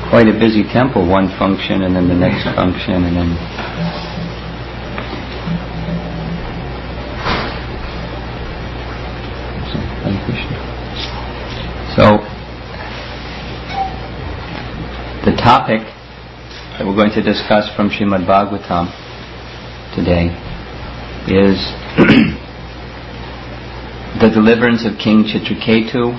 quite a busy temple, one function and then the next function and then... So, the topic that we're going to discuss from Srimad Bhagavatam today is the deliverance of King Chitraketu,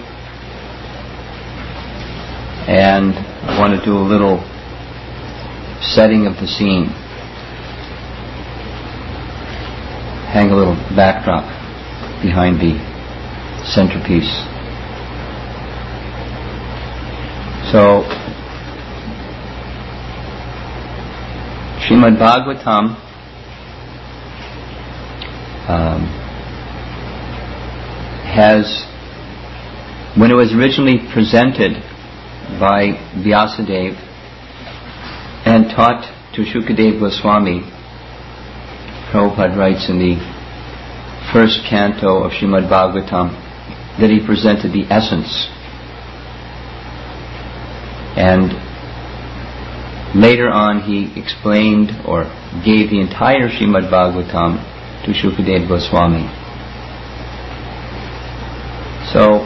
and I want to do a little setting of the scene, hang a little backdrop behind the centerpiece. So, Srimad Bhagavatam has, when it was originally presented by Vyasadeva and taught to Shukadeva Goswami, Prabhupada writes in the first canto of Srimad Bhagavatam that he presented the essence. And later on he explained or gave the entire Srimad Bhagavatam to Shukadeva Goswami. So,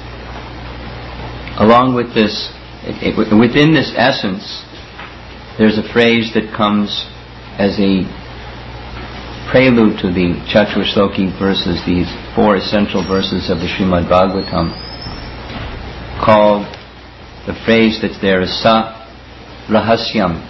along with this, within this essence, there's a phrase that comes as a prelude to the Chaturshloki verses, these four essential verses of the Srimad Bhagavatam, called, the phrase that's there is Sa Rahasyam.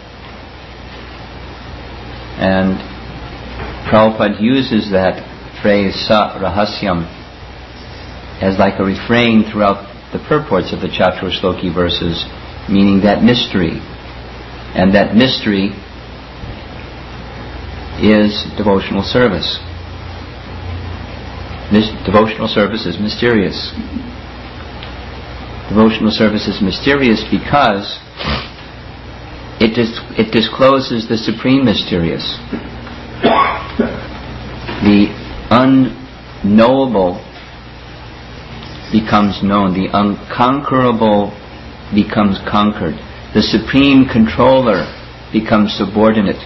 And Prabhupada uses that phrase Sa Rahasyam as like a refrain throughout the purports of the Chaturshloki verses, meaning that mystery. And that mystery is devotional service. This devotional service is mysterious. Devotional service is mysterious because it discloses the supreme mysterious. The unknowable becomes known. The unconquerable becomes conquered. The supreme controller becomes subordinate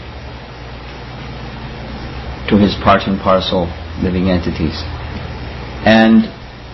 to his part and parcel living entities. And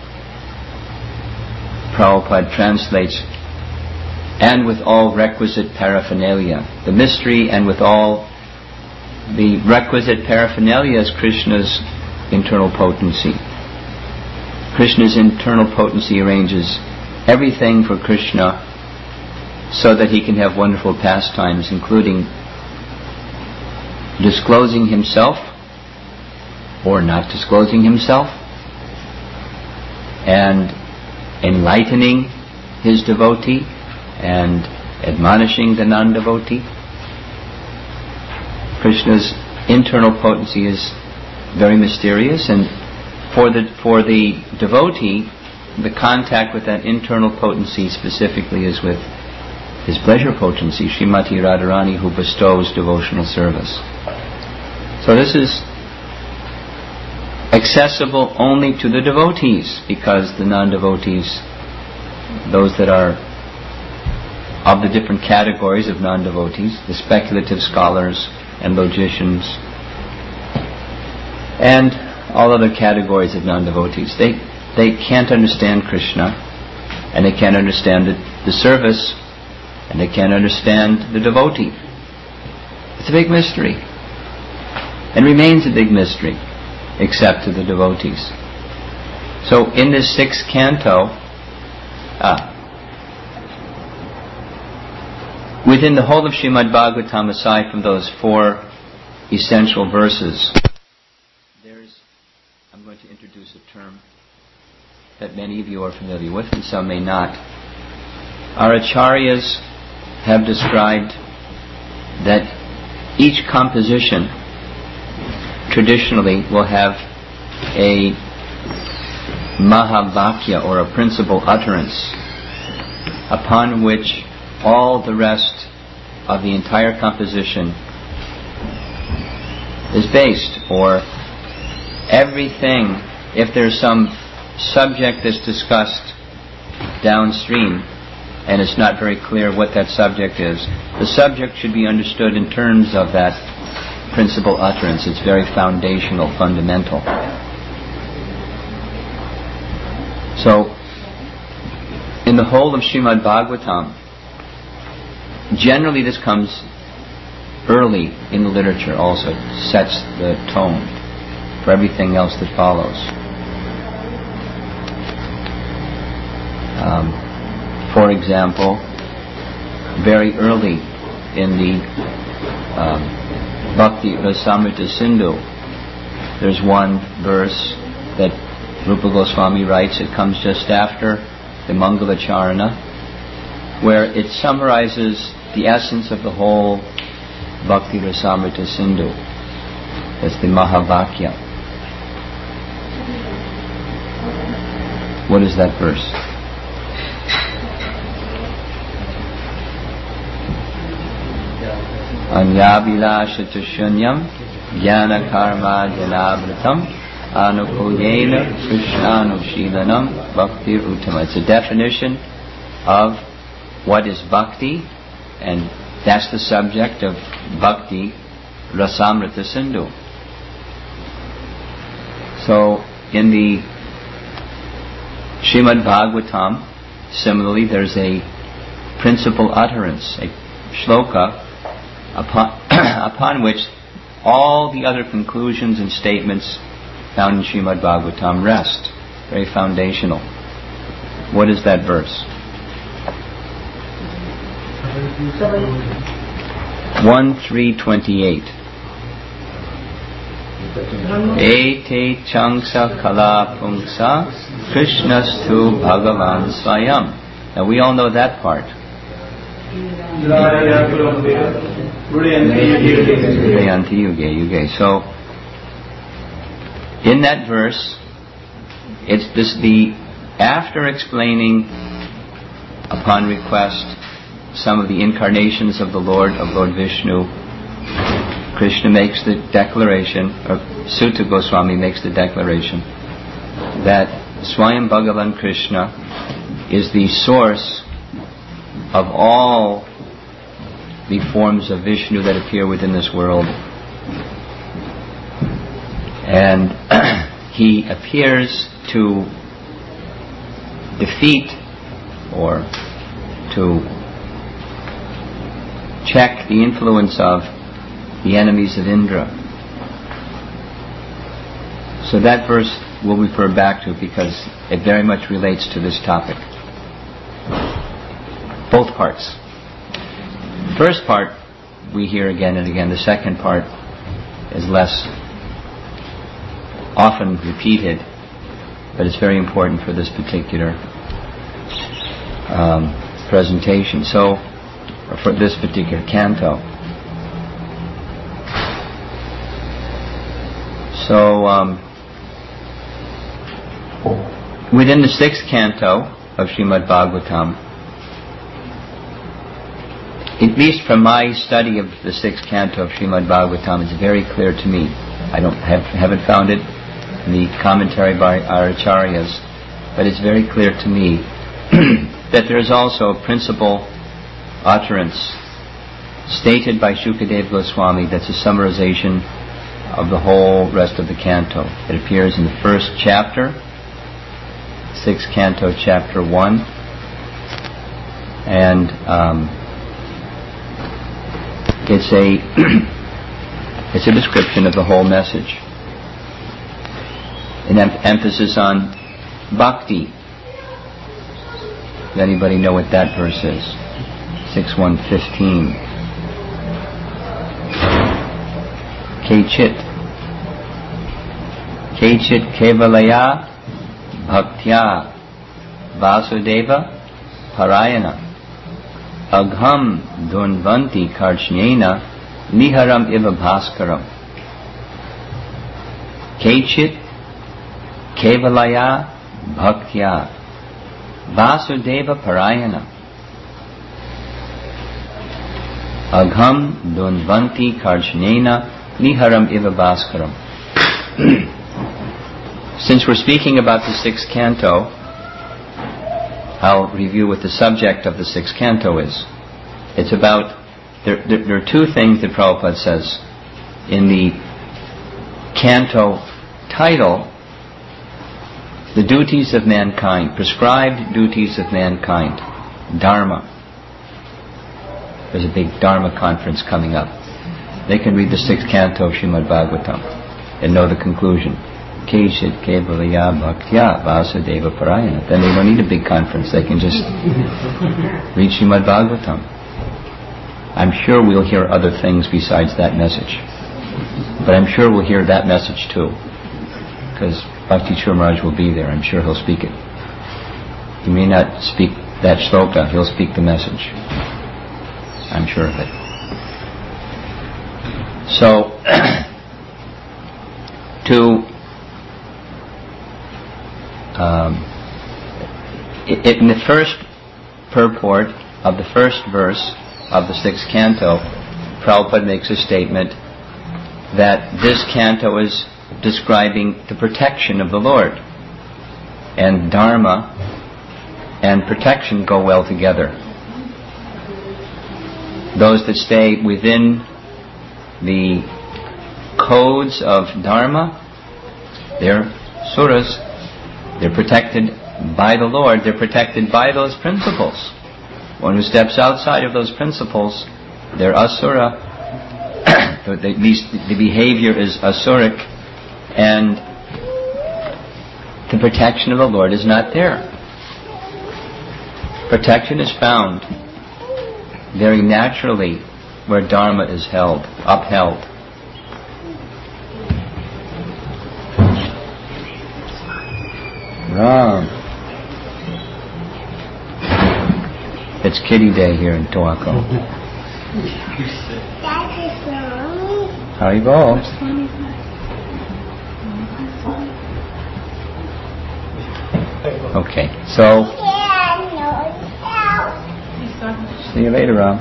Prabhupada translates, and with all requisite paraphernalia. The mystery and with all the requisite paraphernalia is Krishna's internal potency. Krishna's internal potency arranges everything for Krishna so that he can have wonderful pastimes, including disclosing himself or not disclosing himself, and enlightening his devotee and admonishing the non-devotee. Krishna's internal potency is very mysterious, and for the devotee, the contact with that internal potency specifically is with his pleasure potency, Srimati Radharani, who bestows devotional service. So this is accessible only to the devotees, because the non-devotees, those that are of the different categories of non-devotees, the speculative scholars and logicians, and all other categories of non-devotees, they can't understand Krishna, and they can't understand the service, and they can't understand the devotee. It's a big mystery, and remains a big mystery, except to the devotees. So in this sixth canto, within the whole of Srimad Bhagavatam, aside from those four essential verses, I'm going to introduce a term that many of you are familiar with and some may not. Our acharyas have described that each composition traditionally will have a mahavakya, or a principal utterance, upon which all the rest of the entire composition is based, or everything, if there's some subject that's discussed downstream, and it's not very clear what that subject is. The subject should be understood in terms of that principal utterance. It's very foundational, fundamental. So, in the whole of Srimad Bhagavatam, generally this comes early in the literature also. It sets the tone for everything else that follows. For example, very early in the Bhakti Rasamrita Sindhu, there's one verse that Rupa Goswami writes. It comes just after the Mangala Charana, where it summarizes the essence of the whole Bhakti Rasamrita Sindhu. That's the Mahavakya. What is that verse? Anyavilasha Shunyam Jnana Karma Janavratam Anukuyena Krishnanushilanam Bhakti Uttama. It's a definition of what is bhakti, and that's the subject of Bhakti Rasamrita Sindhu. So in the Srimad Bhagavatam, similarly, there's a principal utterance, a shloka, upon which all the other conclusions and statements found in Srimad Bhagavatam rest. Very foundational. What is that verse? 1:328. Ete changsa kala pungsa Krishnastu Bhagavan Swayam. Now we all know that part. So, in that verse, it's after explaining upon request some of the incarnations of Lord Vishnu, Krishna makes the declaration, or Sutta Goswami makes the declaration, that Swayam Bhagavan Krishna is the source of all the forms of Vishnu that appear within this world. And he appears to defeat or to check the influence of the enemies of Indra. So that verse we'll refer back to because it very much relates to this topic. Both parts. The first part we hear again and again. The second part is less often repeated, but it's very important for this particular presentation. So, or for this particular canto. So, within the sixth canto of Srimad Bhagavatam, at least from my study of the sixth canto of Srimad Bhagavatam, it's very clear to me. I haven't found it in the commentary by our acharyas, but it's very clear to me that there is also a principal utterance stated by Shukadeva Goswami that's a summarization of the whole rest of the canto. It appears in the first chapter, sixth canto, chapter 1, and it's a description of the whole message. An emphasis on bhakti. Does anybody know what that verse is? 6:115. Kechit kevalaya bhaktya vasudeva parayana agham dhunvanti karchnena niharam iva bhaskaram. Kechit kevalaya bhaktya vasudeva parayana agham dhunvanti karchnena niharam iva bhaskaram. Since we're speaking about the sixth canto, I'll review what the subject of the 6th canto is. It's about, there are two things that Prabhupada says in the canto title: the duties of mankind, prescribed duties of mankind, Dharma. There's a big Dharma conference coming up. They can read the 6th canto of Srimad Bhagavatam and know the conclusion. Keshit kevalaya bhaktya vasudeva parayana. Then they don't need a big conference. They can just read Srimad Bhagavatam. I'm sure we'll hear other things besides that message. But I'm sure we'll hear that message too. Because Bhakti Chur Maharaj will be there. I'm sure he'll speak it. He may not speak that shloka. He'll speak the message. I'm sure of it. So, in the first purport of the first verse of the 6th canto, Prabhupada makes a statement that this canto is describing the protection of the Lord. And Dharma and protection go well together. Those that stay within the codes of Dharma, they're suras. They're protected by the Lord. They're protected by those principles. One who steps outside of those principles, they're asura. At least the behavior is asuric, and the protection of the Lord is not there. Protection is found very naturally where Dharma is upheld. Ram. It's Kitty Day here in Toaco. Haribol. Okay, so see you later, Ram.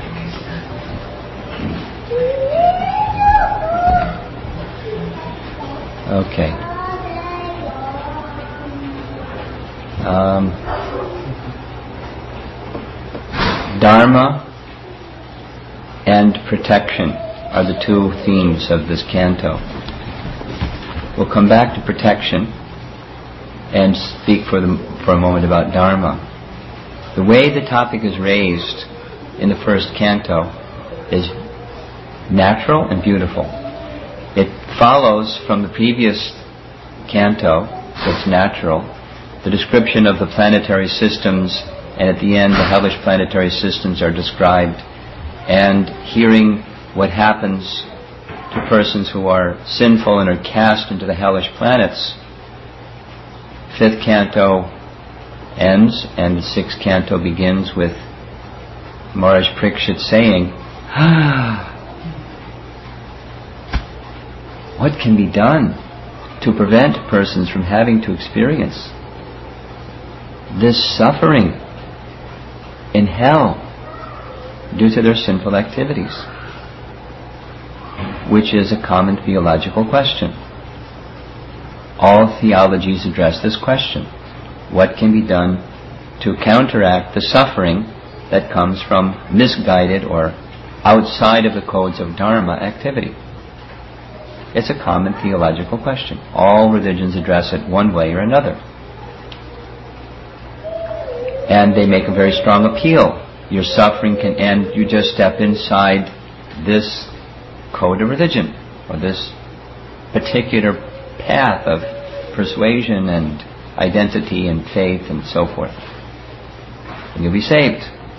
Okay. Dharma and protection are the two themes of this canto. We'll come back to protection and speak for a moment about Dharma. The way the topic is raised in the first canto is natural and beautiful. It follows from the previous canto, so it's natural, the description of the planetary systems, and at the end the hellish planetary systems are described, and hearing what happens to persons who are sinful and are cast into the hellish planets. 5th canto ends and the 6th canto begins with Maharaj Parikshit saying, what can be done to prevent persons from having to experience this suffering in hell due to their sinful activities? Which is a common theological question. All theologies address this question. What can be done to counteract the suffering that comes from misguided or outside of the codes of Dharma activity? It's a common theological question. All religions address it one way or another. And they make a very strong appeal. Your suffering can end. You just step inside this code of religion, or this particular path of persuasion and identity and faith and so forth, and you'll be saved.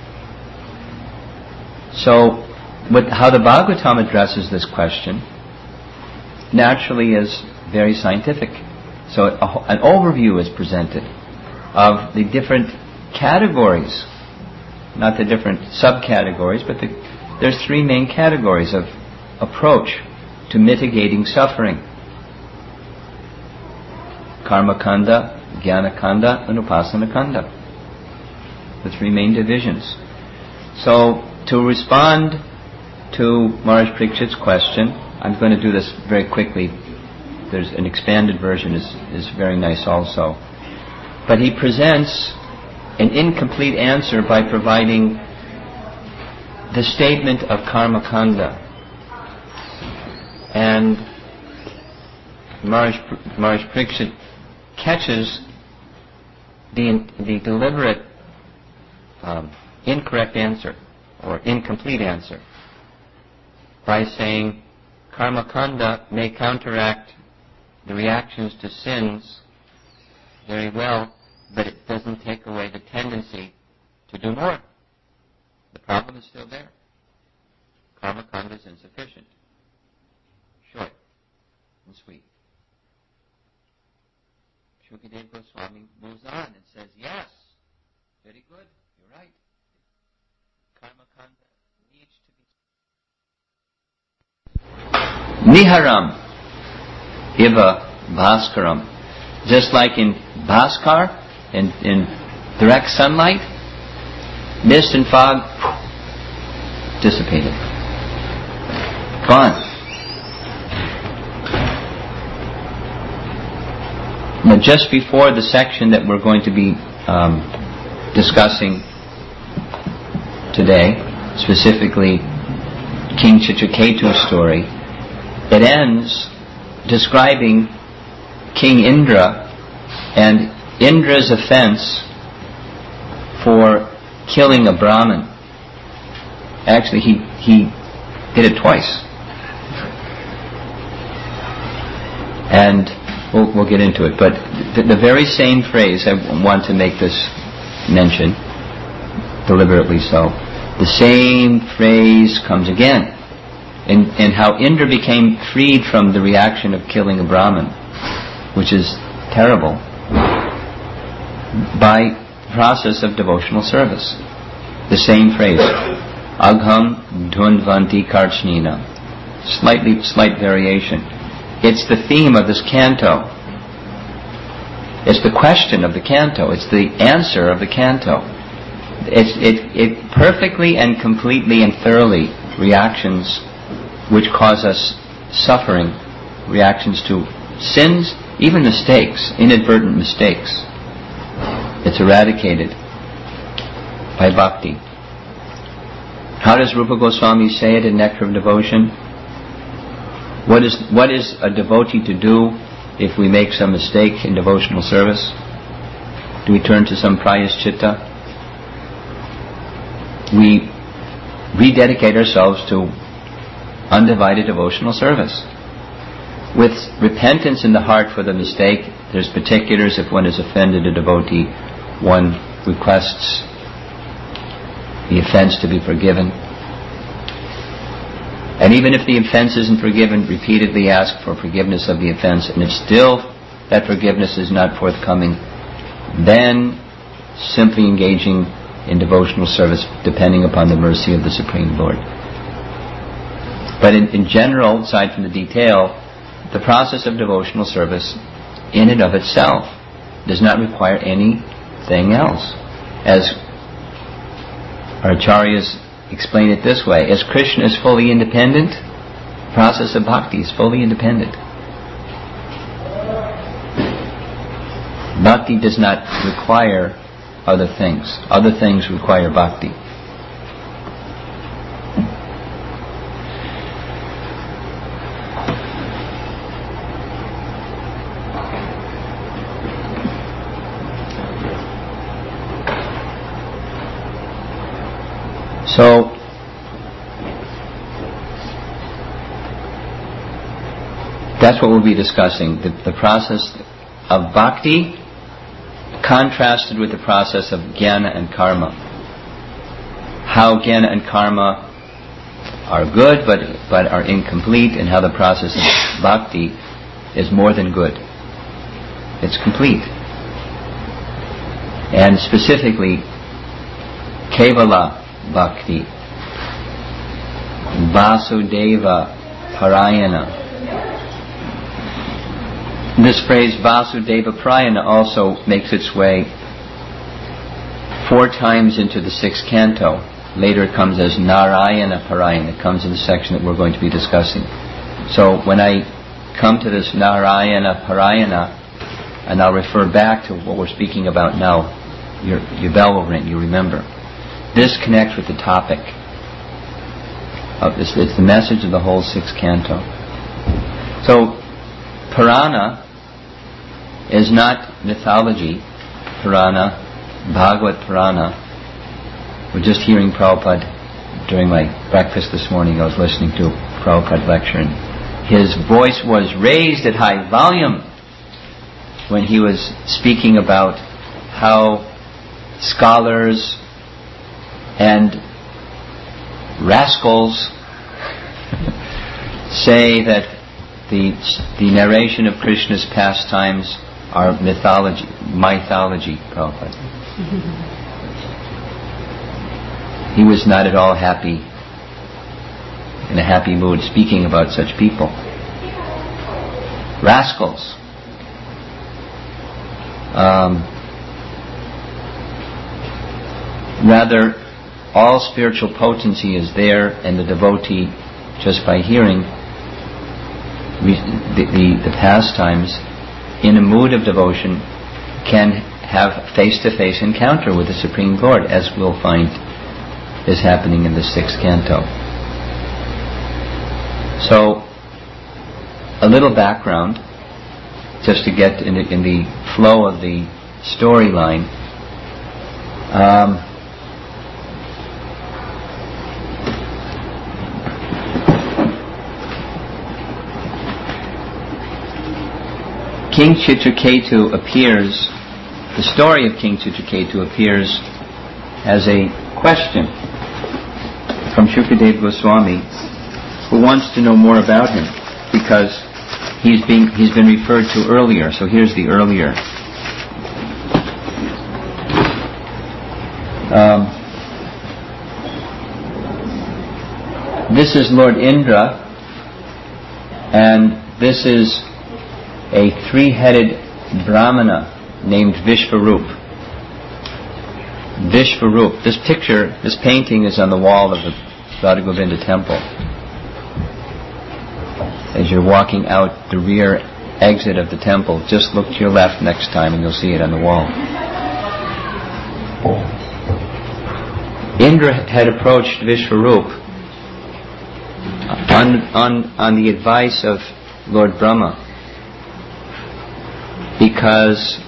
So, how the Bhagavatam addresses this question naturally is very scientific. So an overview is presented of the different categories, not the different subcategories, but there's 3 main categories of approach to mitigating suffering: Karma Kanda, Jnana Kanda, and Upasana Kanda. The 3 main divisions. So, to respond to Maharaj Parikshit's question, I'm going to do this very quickly. There's an expanded version is very nice also. But he presents an incomplete answer by providing the statement of karma kanda. And Maharaj Parikshit catches the deliberate incorrect answer or incomplete answer by saying karma kanda may counteract the reactions to sins very well, but it doesn't take away the tendency to do more. The problem is still there. Karma kanda is insufficient. Short and sweet. Shukadeva Goswami moves on and says, yes, very good, you're right. Karma kanda needs to be... Niharam iva bhaskaram. Just like in Bhaskar, in direct sunlight, mist and fog dissipated. Gone. Now, just before the section that we're going to be discussing today, specifically King Chitraketu's story, it ends describing King Indra and Indra's offense for killing a Brahmin. Actually, he did it twice. And we'll get into it. But the very same phrase, I want to make this mention, deliberately so, the same phrase comes again. And how Indra became freed from the reaction of killing a Brahmin, which is terrible, by the process of devotional service. The same phrase, agham dhundvanti karchnina. Slight variation. It's the theme of this canto. It's the question of the canto. It's the answer of the canto. It perfectly and completely and thoroughly reactions which cause us suffering, reactions to sins, even mistakes, inadvertent mistakes. It's eradicated by bhakti. How does Rupa Goswami say it in Nectar of Devotion? What is a devotee to do if we make some mistake in devotional service? Do we turn to some prayaschitta? We rededicate ourselves to undivided devotional service. With repentance in the heart for the mistake, there's particulars. If one has offended a devotee, one requests the offense to be forgiven. And even if the offense isn't forgiven, repeatedly ask for forgiveness of the offense, and if still that forgiveness is not forthcoming, then simply engaging in devotional service, depending upon the mercy of the Supreme Lord. But in general, aside from the detail, the process of devotional service in and of itself does not require anything else. As our acharyas explain it this way, as Krishna is fully independent, the process of bhakti is fully independent. Bhakti does not require other things. Other things require bhakti. So, that's what we'll be discussing, the process of bhakti contrasted with the process of jnana and karma. How jnana and karma are good but are incomplete, and how the process of bhakti is more than good. It's complete. And specifically, kevala bhakti, Vasudeva Parayana. This phrase Vasudeva Parayana also makes its way 4 times into the 6th canto. Later it comes as Narayana Parayana. It comes in the section that we're going to be discussing. So when I come to this Narayana Parayana, and I'll refer back to what we're speaking about now, your bell will ring, you remember. This connects with the topic. It's the message of the whole sixth canto. So, Purana is not mythology. Purana, Bhagavad Purana. We're just hearing Prabhupada during my breakfast this morning. I was listening to Prabhupada lecture, and his voice was raised at high volume when he was speaking about how scholars and rascals say that the narration of Krishna's pastimes are mythology, Prabhupada. He was not at all happy, in a happy mood, speaking about such people. Rascals. Rather, all spiritual potency is there, and the devotee, just by hearing the pastimes, in a mood of devotion, can have face-to-face encounter with the Supreme Lord, as we'll find is happening in the sixth canto. So, a little background, just to get in the flow of the storyline. King Chitraketu appears, the story of King Chitraketu appears as a question from Shukadeva Goswami, who wants to know more about him, because he's been referred to earlier. So here's the earlier. This is Lord Indra, and this is a three-headed Brahmana named Vishvarup. Vishvarup. This painting is on the wall of the Radha Govinda temple. As you're walking out the rear exit of the temple, just look to your left next time and you'll see it on the wall. Indra had approached Vishvarup on the advice of Lord Brahma, because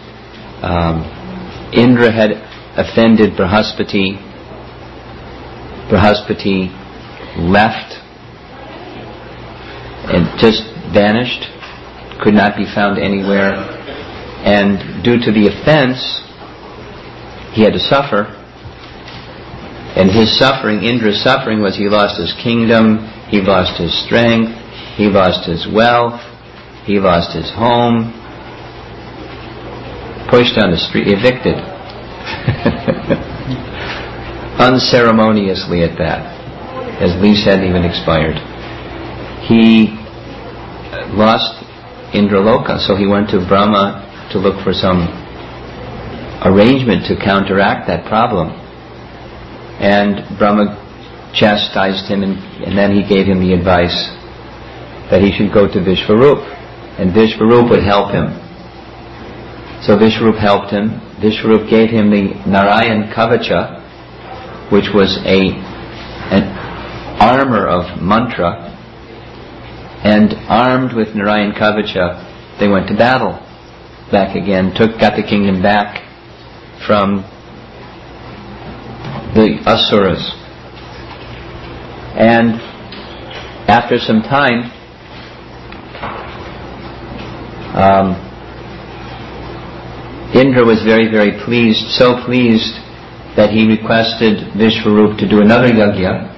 Indra had offended Brahaspati. Brahaspati left and just vanished, could not be found anywhere, and due to the offense he had to suffer. And his suffering, Indra's suffering, was he lost his kingdom, he lost his strength, he lost his wealth, he lost his home, pushed on the street, evicted. Unceremoniously at that, as lease hadn't even expired. He lost Indraloka, so he went to Brahma to look for some arrangement to counteract that problem. And Brahma chastised him, and then he gave him the advice that he should go to Vishvarup, and Vishvarup would help him. So Vishvarup helped him. Vishvarup gave him the Narayan Kavacha, which was an armor of mantra, and armed with Narayan Kavacha, they went to battle. Back again, got the kingdom back from the Asuras. And after some time, Indra was very, very pleased, so pleased that he requested Vishvarup to do another yajna.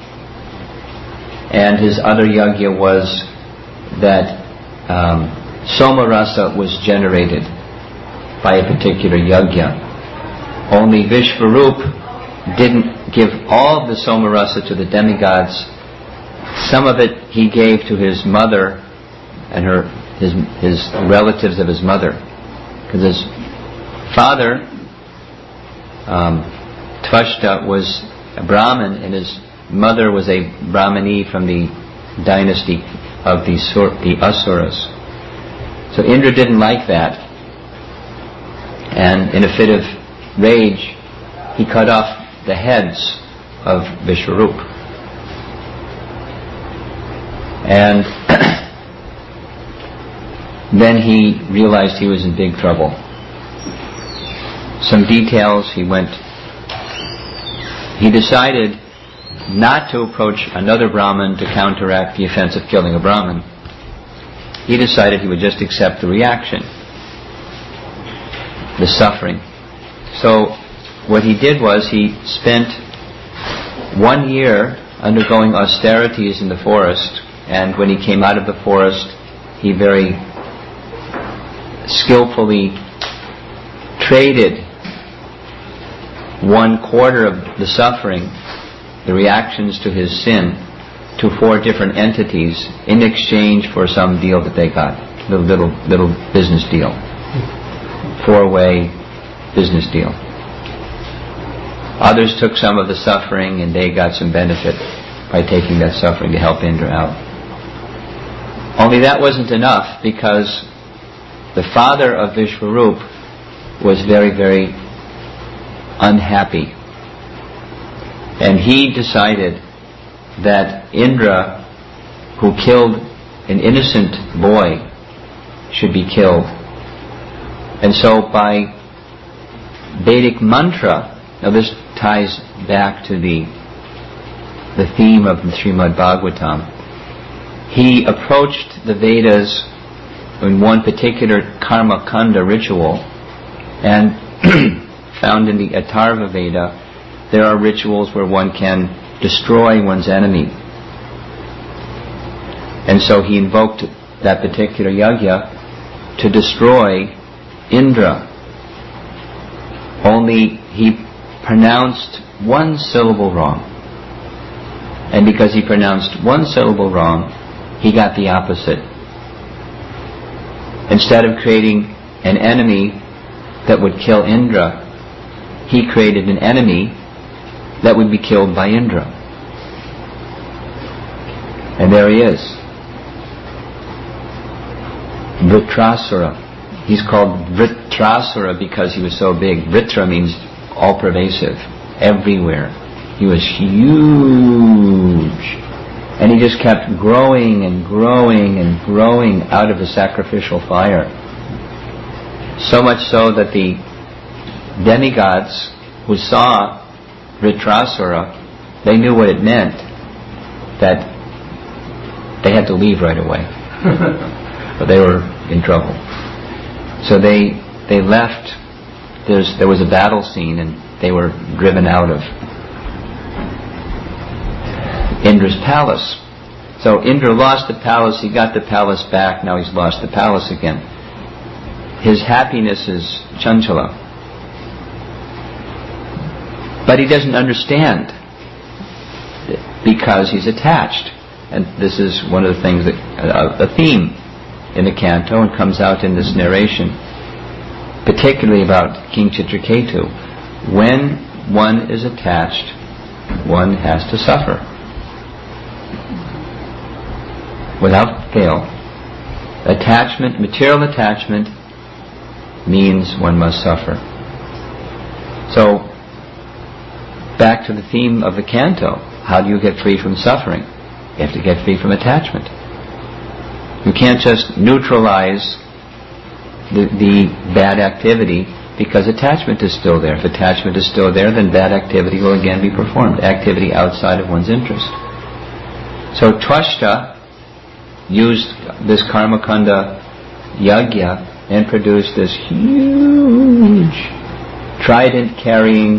And his other yajna was that Somarasa was generated by a particular yajna. Only Vishvarup didn't give all of the Somarasa to the demigods. Some of it he gave to his mother and his relatives of his mother. Because his father, Tvashta, was a Brahmin, and his mother was a Brahmani from the dynasty of the Asuras. So Indra didn't like that, and in a fit of rage, he cut off the heads of Vishwarup. And then he realized he was in big trouble. Some details, he decided not to approach another Brahmin to counteract the offense of killing a Brahmin. He decided he would just accept the reaction, the suffering. So what he did was he spent 1 year undergoing austerities in the forest, and when he came out of the forest, he very skillfully traded 1/4 of the suffering, the reactions to his sin, to 4 different entities in exchange for some deal that they got, little business deal, 4-way business deal. Others took some of the suffering and they got some benefit by taking that suffering to help Indra out. Only that wasn't enough, because the father of Vishwarup was very, very unhappy. And he decided that Indra, who killed an innocent boy, should be killed. And so by Vedic mantra, now this ties back to the theme of the Srimad Bhagavatam, he approached the Vedas in one particular karma kanda ritual, and found in the Atharva Veda, there are rituals where one can destroy one's enemy. And so he invoked that particular yajna to destroy Indra. Only he pronounced 1 syllable wrong. And because he pronounced 1 syllable wrong, he got the opposite. Instead of creating an enemy that would kill Indra, he created an enemy that would be killed by Indra. And there he is. Vritrasura. He's called Vritrasura because he was so big. Vritra means all-pervasive, everywhere. He was huge. And he just kept growing and growing and growing out of the sacrificial fire. So much so that the demigods who saw Vritrasura, they knew what it meant, that they had to leave right away. But they were in trouble. So they left. There was a battle scene, and they were driven out of Indra's palace. So Indra lost the palace, he got the palace back, now he's lost the palace again. His happiness is chanchala. But he doesn't understand, because he's attached. And this is one of the things that, a theme in the canto, and comes out in this narration, particularly about King Chitraketu. When one is attached, one has to suffer. Without fail. Attachment, material attachment, means one must suffer. So, back to the theme of the canto, how do you get free from suffering? You have to get free from attachment. You can't just neutralize the bad activity because attachment is still there. If attachment is still there, then bad activity will again be performed, activity outside of one's interest. So Twashta used this Karmakanda yajna and produced this huge trident-carrying,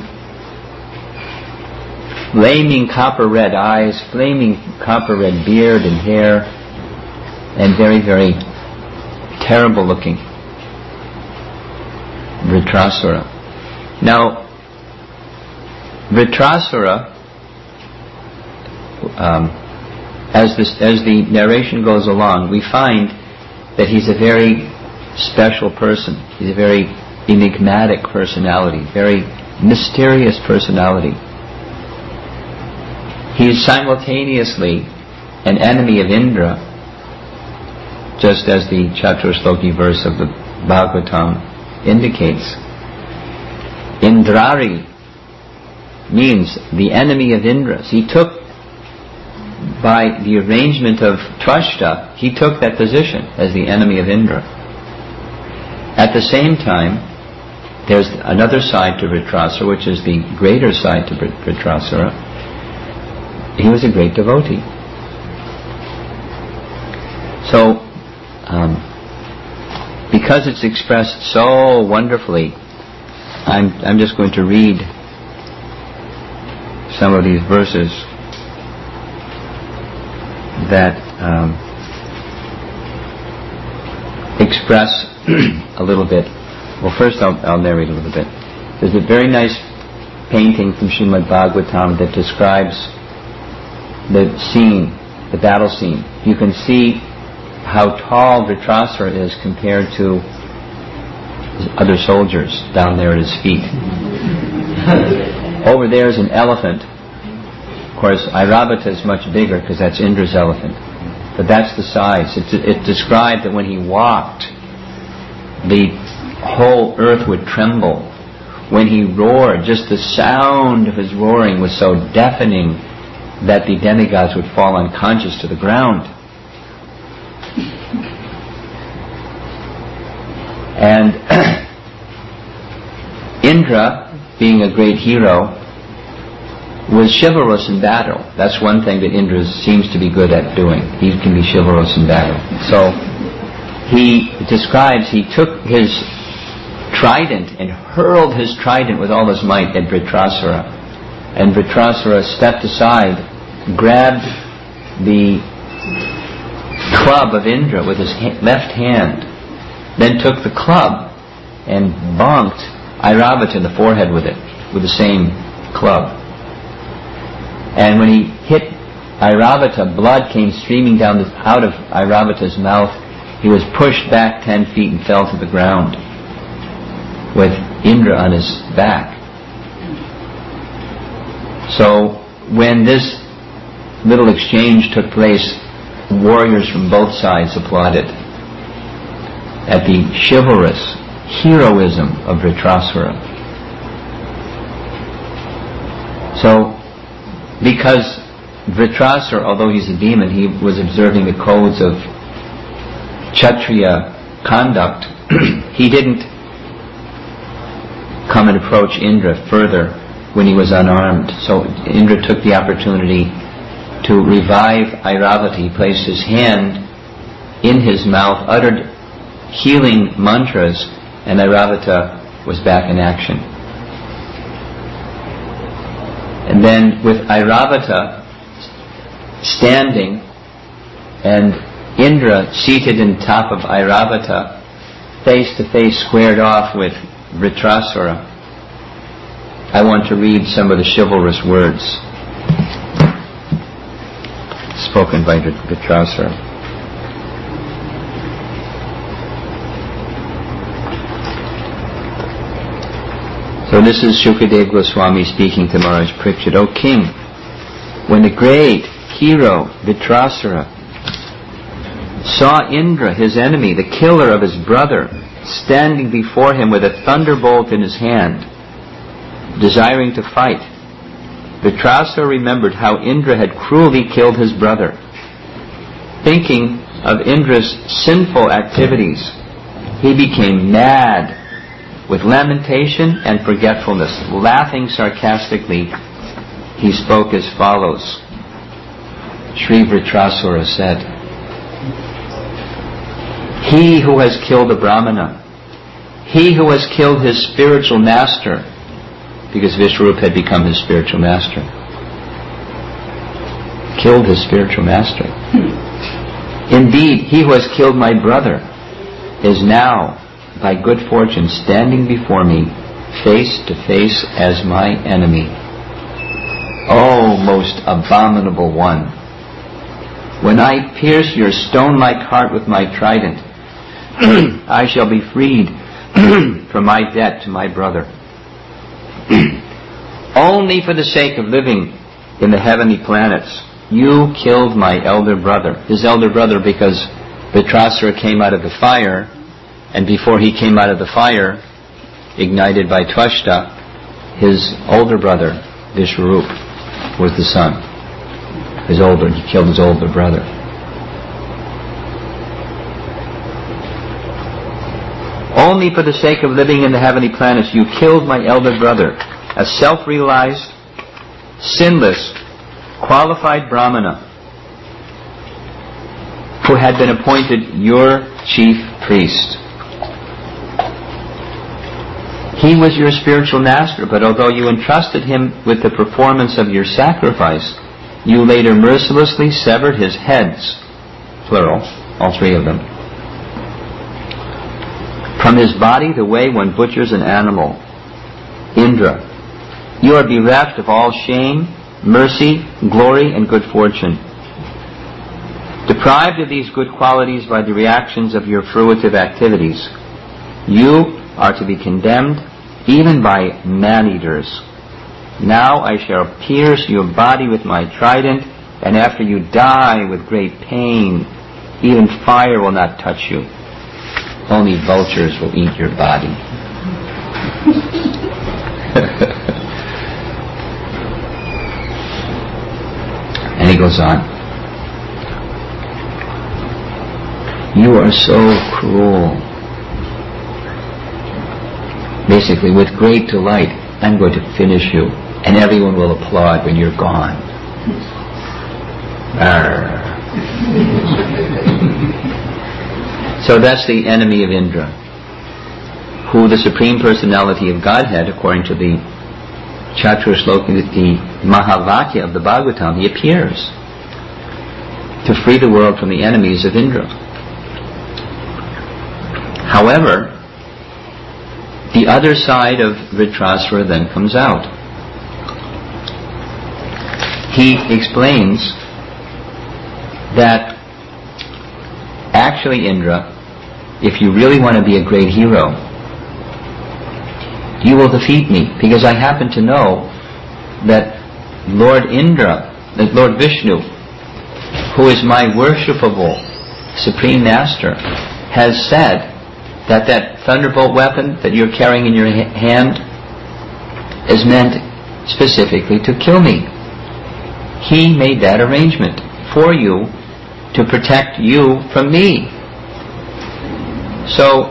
flaming copper-red eyes, flaming copper-red beard and hair, and very, very terrible-looking Vritrasura. Now, Vritrasura, as the narration goes along, we find that he's a very special person. He's a very enigmatic personality, very mysterious personality. He is simultaneously an enemy of Indra, just as the Chaturshloki verse of the Bhagavatam indicates. Indrari means the enemy of Indra. So he took, by the arrangement of Twashta, he took that position as the enemy of Indra. At the same time, there's another side to Vritrasura, which is the greater side to Vritrasura. He was a great devotee. So, because it's expressed so wonderfully, I'm just going to read some of these verses that express a little bit. Well, first I'll narrate a little bit. There's a very nice painting from Srimad Bhagavatam that describes the scene, the battle scene. You can see how tall Vritrasura is compared to other soldiers down there at his feet. Over there is an elephant. Of course, Airavata is much bigger because that's Indra's elephant. But that's the size. It described that when he walked, the whole earth would tremble. When he roared, just the sound of his roaring was so deafening that the demigods would fall unconscious to the ground. And Indra, being a great hero, was chivalrous in battle. That's one thing that Indra seems to be good at doing. He can be chivalrous in battle. So he describes, he took his trident and hurled his trident with all his might at Vritrasura. And Vritrasura stepped aside, grabbed the club of Indra with his left hand, then took the club and bonked Airavata in the forehead with it, with the same club. And when he hit Airavata, blood came streaming down out of Airavata's mouth. He was pushed back 10 feet and fell to the ground with Indra on his back. So when this little exchange took place, warriors from both sides applauded at the chivalrous heroism of Vritrasura. So, because Vritrasura, although he's a demon, he was observing the codes of Kshatriya conduct, he didn't come and approach Indra further when he was unarmed. So Indra took the opportunity to revive Airavata. He placed his hand in his mouth, uttered healing mantras, and Airavata was back in action. And then with Airavata standing and Indra seated in top of Airavata, face to face, squared off with Vritrasura, I want to read some of the chivalrous words spoken by Vritrasura. So this is Shukadev Goswami speaking to Maharaj Parikshit. O king, when the great hero Vritrasura saw Indra, his enemy, the killer of his brother, standing before him with a thunderbolt in his hand, desiring to fight, Vritrasura remembered how Indra had cruelly killed his brother. Thinking of Indra's sinful activities, he became mad with lamentation and forgetfulness. Laughing sarcastically, he spoke as follows. Sri Vritrasura said, "He who has killed a Brahmana, he who has killed his spiritual master," because Vishwarup had become his spiritual master, killed his spiritual master. "Indeed, he who has killed my brother is now, by good fortune, standing before me, face to face as my enemy. O most abominable one, when I pierce your stone-like heart with my trident, I shall be freed from my debt to my brother. Only for the sake of living in the heavenly planets, you killed my elder brother." His elder brother because Vritrasura came out of the fire, and before he came out of the fire, ignited by Twashta, his older brother, Vishwarup, was the son. He killed his older brother. Only for the sake of living in the heavenly planets, you killed my elder brother, a self-realized, sinless, qualified Brahmana, who had been appointed your chief priest. He was your spiritual master, but although you entrusted him with the performance of your sacrifice, you later mercilessly severed his heads, plural, all three of them, from his body the way one butchers an animal. Indra, you are bereft of all shame, mercy, glory, and good fortune. Deprived of these good qualities by the reactions of your fruitive activities, you are to be condemned even by man-eaters. Now I shall pierce your body with my trident, and after you die with great pain, even fire will not touch you. Only vultures will eat your body. And he goes on. You are so cruel. Basically, with great delight, I'm going to finish you, and everyone will applaud when you're gone. So that's the enemy of Indra, who the Supreme Personality of Godhead, according to the Chaturshloki, the Mahavakya of the Bhagavatam, he appears to free the world from the enemies of Indra. However, the other side of Vritrasura then comes out. He explains that actually, Indra, if you really want to be a great hero, you will defeat me, because I happen to know that Lord Indra, that Lord Vishnu, who is my worshipable Supreme Master, has said that thunderbolt weapon that you're carrying in your hand is meant specifically to kill me. He made that arrangement for you to protect you from me. So,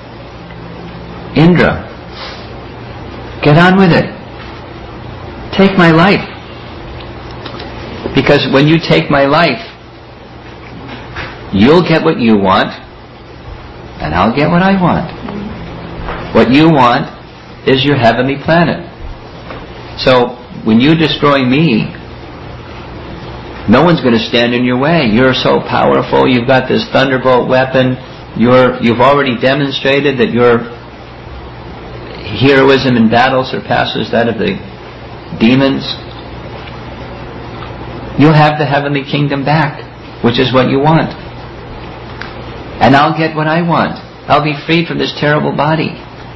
Indra, get on with it. Take my life. Because when you take my life, you'll get what you want, and I'll get what I want. What you want is your heavenly planet. So, when you destroy me, no one's going to stand in your way. You're so powerful. You've got this thunderbolt weapon. You've already demonstrated that your heroism in battle surpasses that of the demons. You'll have the heavenly kingdom back, which is what you want. And I'll get what I want. I'll be freed from this terrible body.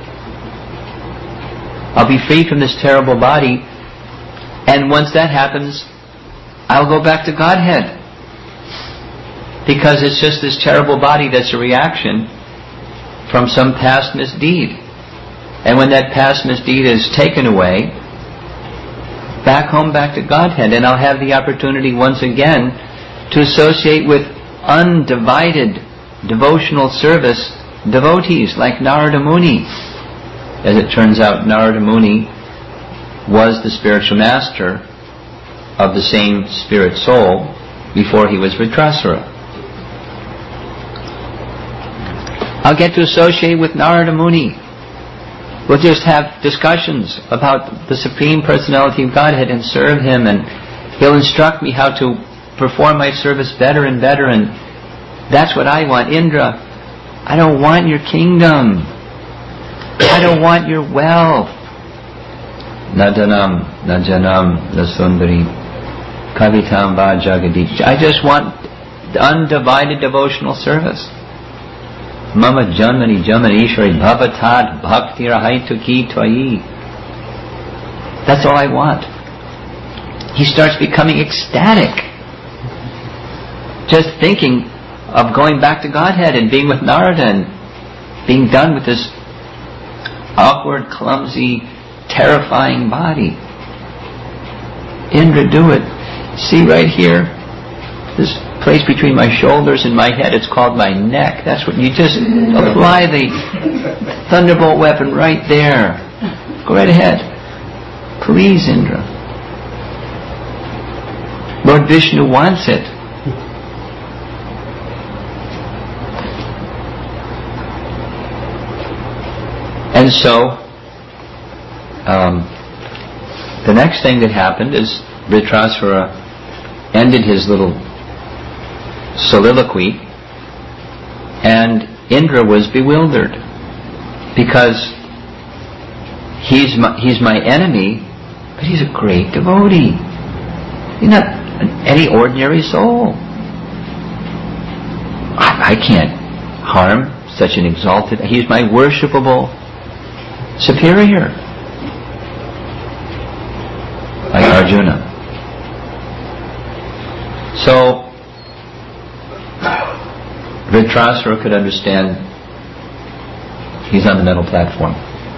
I'll be freed from this terrible body. And once that happens, I'll go back to Godhead. Because it's just this terrible body that's a reaction from some past misdeed. And when that past misdeed is taken away, back home, back to Godhead. And I'll have the opportunity once again to associate with undivided devotional service devotees like Narada Muni. As it turns out, Narada Muni was the spiritual master of the same spirit soul before he was Vritrasura. I'll get to associate with Narada Muni. We'll just have discussions about the Supreme Personality of Godhead and serve him, and he'll instruct me how to perform my service better and better, and that's what I want. Indra, I don't want your kingdom. I don't want your wealth. Nadanam, najanam, nasundari, kavitam va jagadish. I just want undivided devotional service. Mama janmani jamani ishwari bhavatat bhakti rahaituki tvayi. That's all I want. He starts becoming ecstatic. Just thinking of going back to Godhead and being with Narada and being done with this awkward, clumsy, terrifying body. Indra, do it. See right here, this place between my shoulders and my head, it's called my neck. That's what you just apply the thunderbolt weapon right there. Go right ahead. Please, Indra. Lord Vishnu wants it. And so, the next thing that happened is Vritrasura ended his little soliloquy, and Indra was bewildered because he's my enemy, but he's a great devotee. He's not any ordinary soul. I can't harm such an exalted. He's my worshipable superior, like Arjuna. So Vritrasura could understand he's on the mental platform.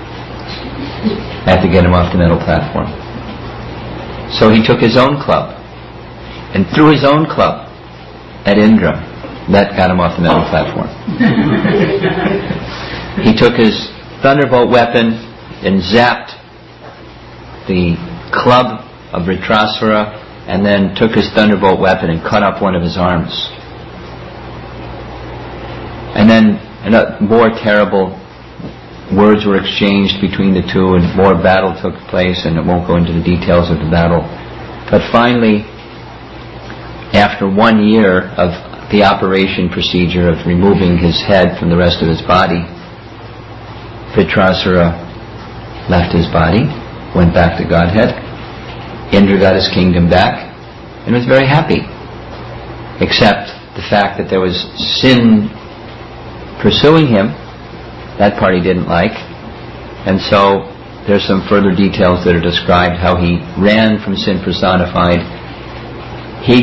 I have to get him off the mental platform. So he took his own club and threw his own club at Indra. That got him off the mental platform. He took his thunderbolt weapon and zapped the club of Vritrasura, and then took his thunderbolt weapon and cut off one of his arms. And then more terrible words were exchanged between the two, and more battle took place, and it won't go into the details of the battle. But finally, after 1 year of the operation procedure of removing his head from the rest of his body, Vritrasura left his body, went back to Godhead. Indra got his kingdom back and was very happy, except the fact that there was sin pursuing him. That part he didn't like, and so there's some further details that are described how he ran from sin personified. He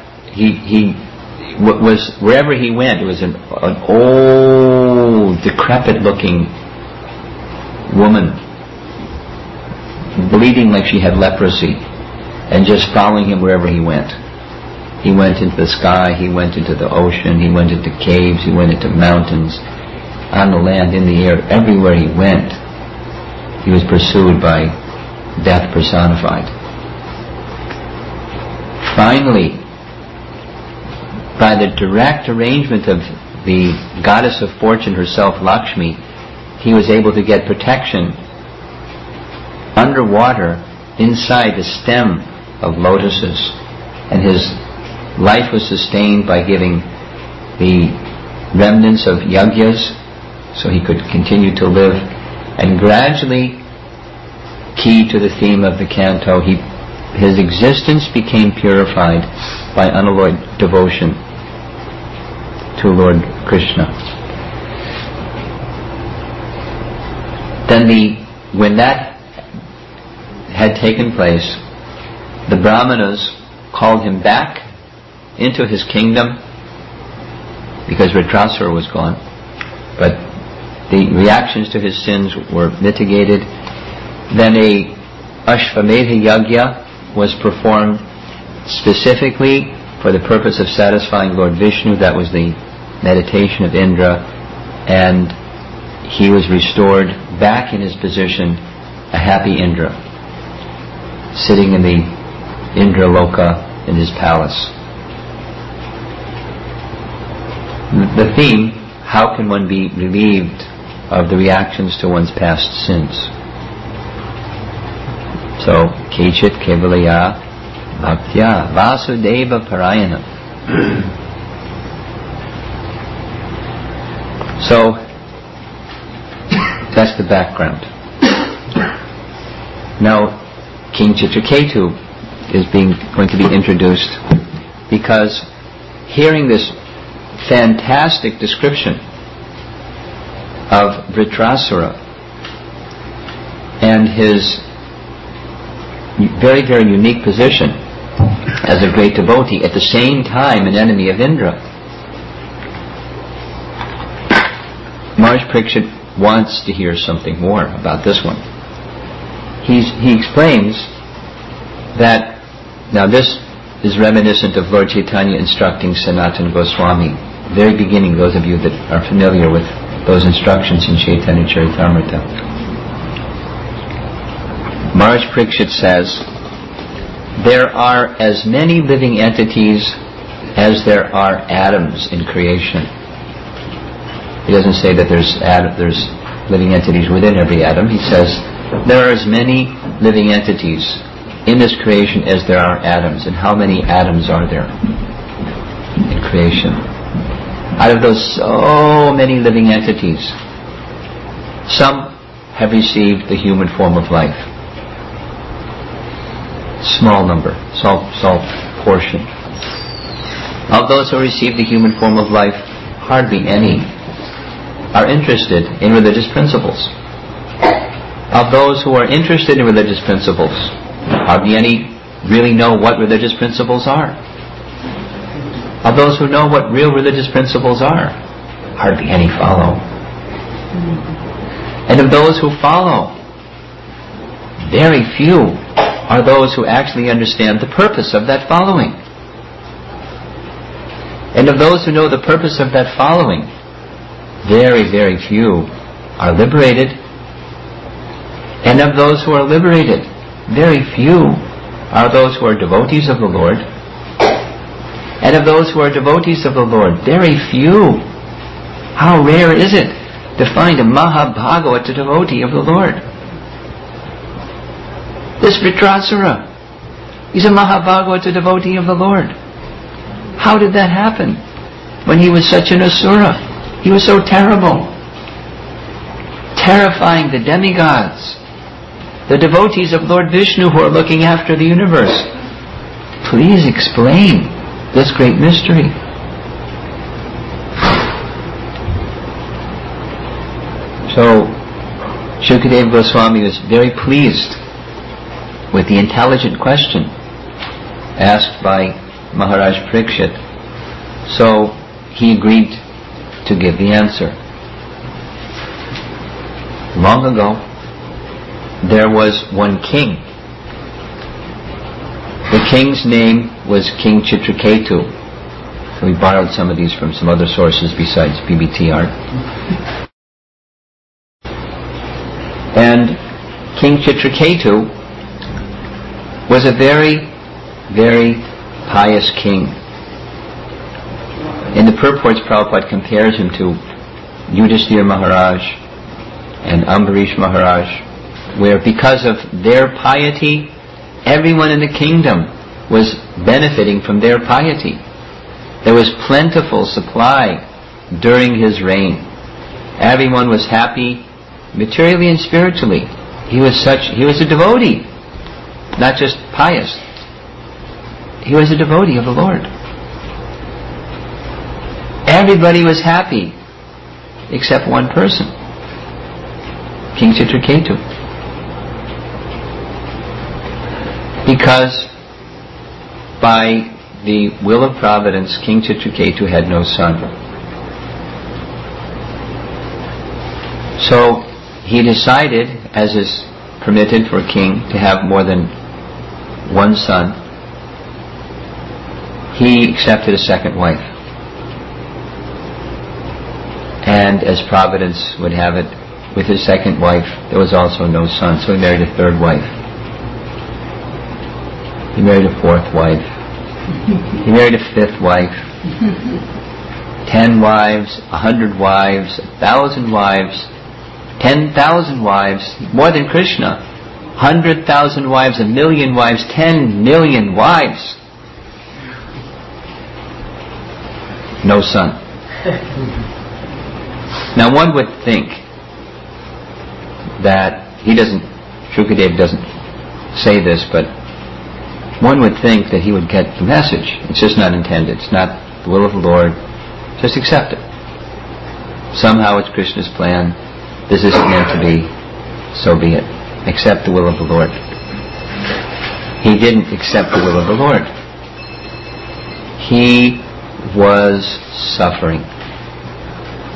was wherever he went. It was an old, decrepit-looking woman, bleeding like she had leprosy, and just following him wherever he went. He went into the sky, he went into the ocean, he went into caves, he went into mountains, on the land, in the air, everywhere he went, he was pursued by death personified. Finally, by the direct arrangement of the goddess of fortune herself, Lakshmi, he was able to get protection underwater inside the stem of lotuses, and his life was sustained by giving the remnants of yagyas so he could continue to live. And gradually, key to the theme of the canto, his existence became purified by unalloyed devotion to Lord Krishna. Then when that had taken place, the Brahmanas called him back into his kingdom because Vritrasura was gone, but the reactions to his sins were mitigated. Then a Ashvamedha Yagya was performed specifically for the purpose of satisfying Lord Vishnu. That was the meditation of Indra, and he was restored back in his position, a happy Indra, sitting in the Indra Loka in his palace. The theme, how can one be relieved of the reactions to one's past sins? So, Kechit Kevalaya Bhaktya Vasudeva Parayana. So, that's the background. Now, King Chitraketu is going to be introduced, because hearing this fantastic description of Vritrasura and his very, very unique position as a great devotee, at the same time an enemy of Indra, Maharaj Parikshit wants to hear something more about this one. he explains that, now this is reminiscent of Lord Chaitanya instructing Sanatana Goswami. Very beginning, those of you that are familiar with those instructions in Chaitanya Charitamrita. Maharaj Parikshit says, there are as many living entities as there are atoms in creation. He doesn't say that there's living entities within every atom. He says there are as many living entities in this creation as there are atoms. And how many atoms are there in creation? Out of those so many living entities, some have received the human form of life. Small number, small portion. Of those who receive the human form of life, hardly any are interested in religious principles. Of those who are interested in religious principles, hardly any really know what religious principles are. Of those who know what real religious principles are, hardly any follow. And of those who follow, very few are those who actually understand the purpose of that following. And of those who know the purpose of that following, very, very few are liberated. And of those who are liberated, very few are those who are devotees of the Lord. And of those who are devotees of the Lord, very few. How rare is it to find a Mahabhagavata devotee of the Lord? This Vritrasura, he's a Mahabhagavata devotee of the Lord. How did that happen? When he was such an asura, he was so terrible, terrifying the demigods, the devotees of Lord Vishnu who are looking after the universe. Please explain this great mystery. So, Shukadeva Goswami was very pleased with the intelligent question asked by Maharaj Parikshit. So, he agreed to give the answer. Long ago, there was one king. The king's name was King Chitraketu. We borrowed some of these from some other sources besides BBTR. And King Chitraketu was a very, very pious king. In the purports, Prabhupada compares him to Yudhishthira Maharaj and Ambarish Maharaj, where because of their piety, everyone in the kingdom was benefiting from their piety. There was plentiful supply during his reign. Everyone was happy materially and spiritually. He was a devotee, not just pious. He was a devotee of the Lord. Everybody was happy except one person, King Chitraketu. Because by the will of Providence, King Chitraketu had no son. So he decided, as is permitted for a king to have more than one son, he accepted a second wife. And as Providence would have it, with his second wife, there was also no son, so he married a third wife. He married a fourth wife. He married a fifth wife. 10 wives, 100 wives, 1,000 wives, 10,000 wives, more than Krishna. 100,000 wives, 1,000,000 wives, 10 million wives. No son. Now one would think that Shukadeva doesn't say this, but one would think that he would get the message. It's just not intended. It's not the will of the Lord. Just accept it. Somehow it's Krishna's plan. This isn't meant to be. So be it. Accept the will of the Lord. He didn't accept the will of the Lord. He was suffering.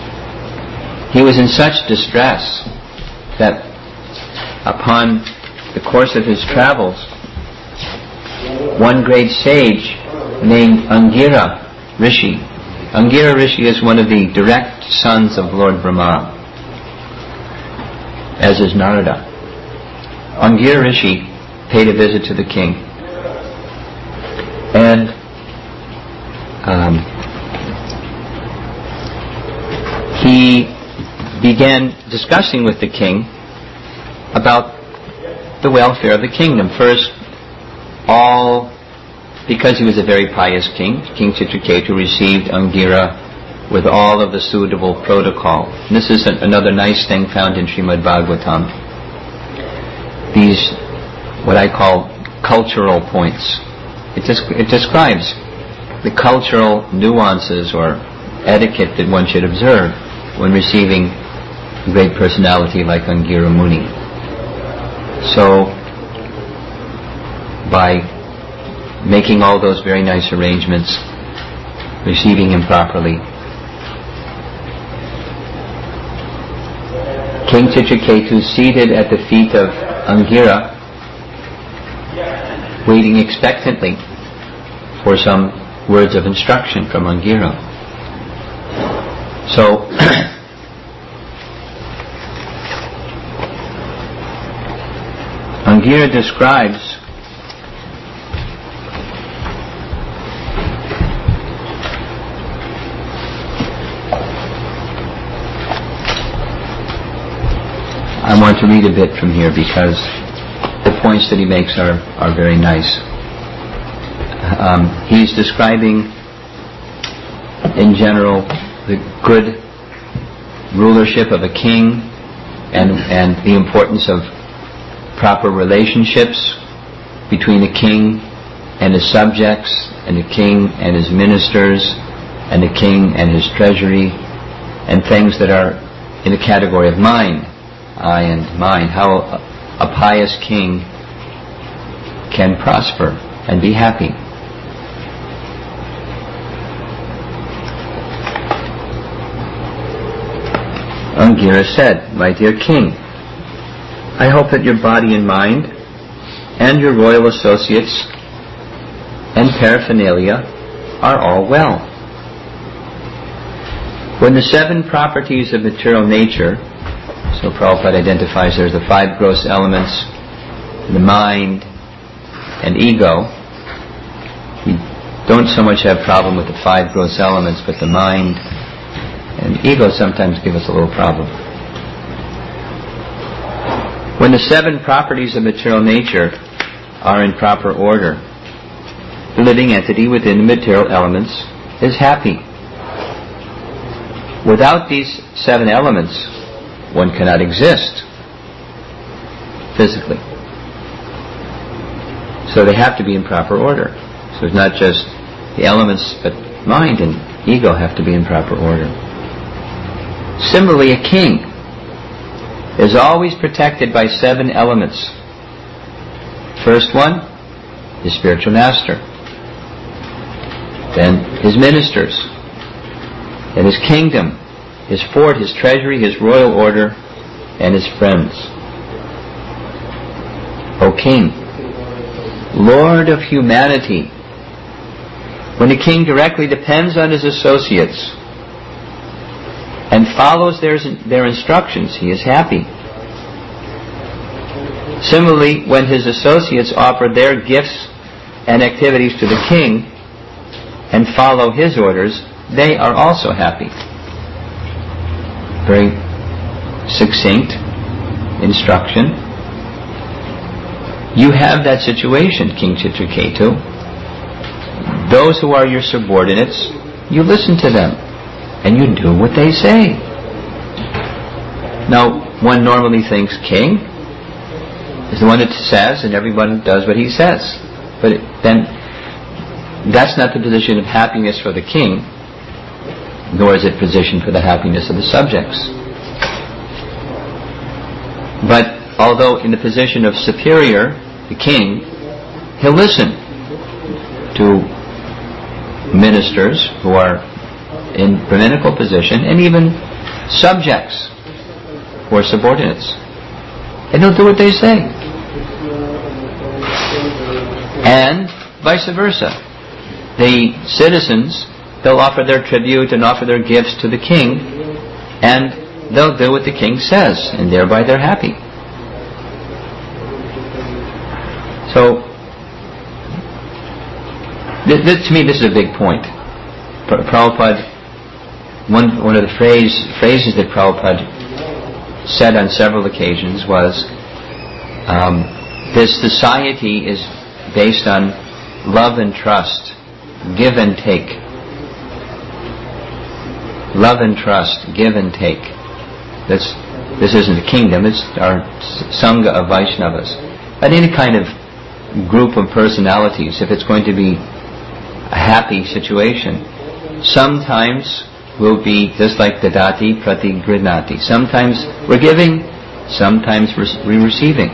He was in such distress that upon the course of his travels, one great sage named Angira Rishi. Angira Rishi is one of the direct sons of Lord Brahma, as is Narada. Angira Rishi paid a visit to the king, and he began discussing with the king about the welfare of the kingdom. First, because he was a very pious king, King Chitraketu received Angira with all of the suitable protocol. And this is another nice thing found in Srimad Bhagavatam. These, what I call cultural points. It describes the cultural nuances or etiquette that one should observe when receiving a great personality like Angira Muni. So, by making all those very nice arrangements, receiving him properly, King Chitraketu, seated at the feet of Angira, waiting expectantly for some words of instruction from Angira. So, Angira describes I want to read a bit from here because the points that he makes are very nice. He's describing in general the good rulership of a king and the importance of proper relationships between the king and his subjects, and the king and his ministers, and the king and his treasury, and things that are in the category of mind, I and mine. How a pious king can prosper and be happy. Angira said, "My dear king, I hope that your body and mind and your royal associates and paraphernalia are all well. When the 7 properties of material nature," so Prabhupada identifies there's the 5 gross elements, the mind and ego. We don't so much have problem with the 5 gross elements, but the mind and ego sometimes give us a little problem. When the 7 properties of material nature are in proper order, the living entity within the material elements is happy. Without these 7 elements, one cannot exist physically. So they have to be in proper order. So it's not just the elements, but mind and ego have to be in proper order. Similarly, a king is always protected by 7 elements. First one, his spiritual master. Then his ministers. Then his kingdom, his fort, his treasury, his royal order, and his friends. O king, Lord of humanity, when a king directly depends on his associates and follows their instructions, he is happy. Similarly, when his associates offer their gifts and activities to the king and follow his orders, they are also happy. Very succinct instruction. You have that situation, King Chitraketu. Those who are your subordinates, you listen to them and you do what they say. Now, one normally thinks king is the one that says and everyone does what he says. But then that's not the position of happiness for the king, nor is it position for the happiness of the subjects. But although in the position of superior, the king, he'll listen to ministers who are in brahminical position and even subjects who are subordinates. And he'll do what they say. And vice versa. The citizens, they'll offer their tribute and offer their gifts to the king, and they'll do what the king says, and thereby they're happy. So, to me, this is a big point. Prabhupada, one of the phrases that Prabhupada said on several occasions was, this society is based on love and trust, give and take. Love and trust, give and take. This isn't a kingdom, it's our Sangha of Vaishnavas. But any kind of group of personalities, if it's going to be a happy situation, sometimes we'll be just like Dadati Prati Grinati. Sometimes we're giving, sometimes we're receiving.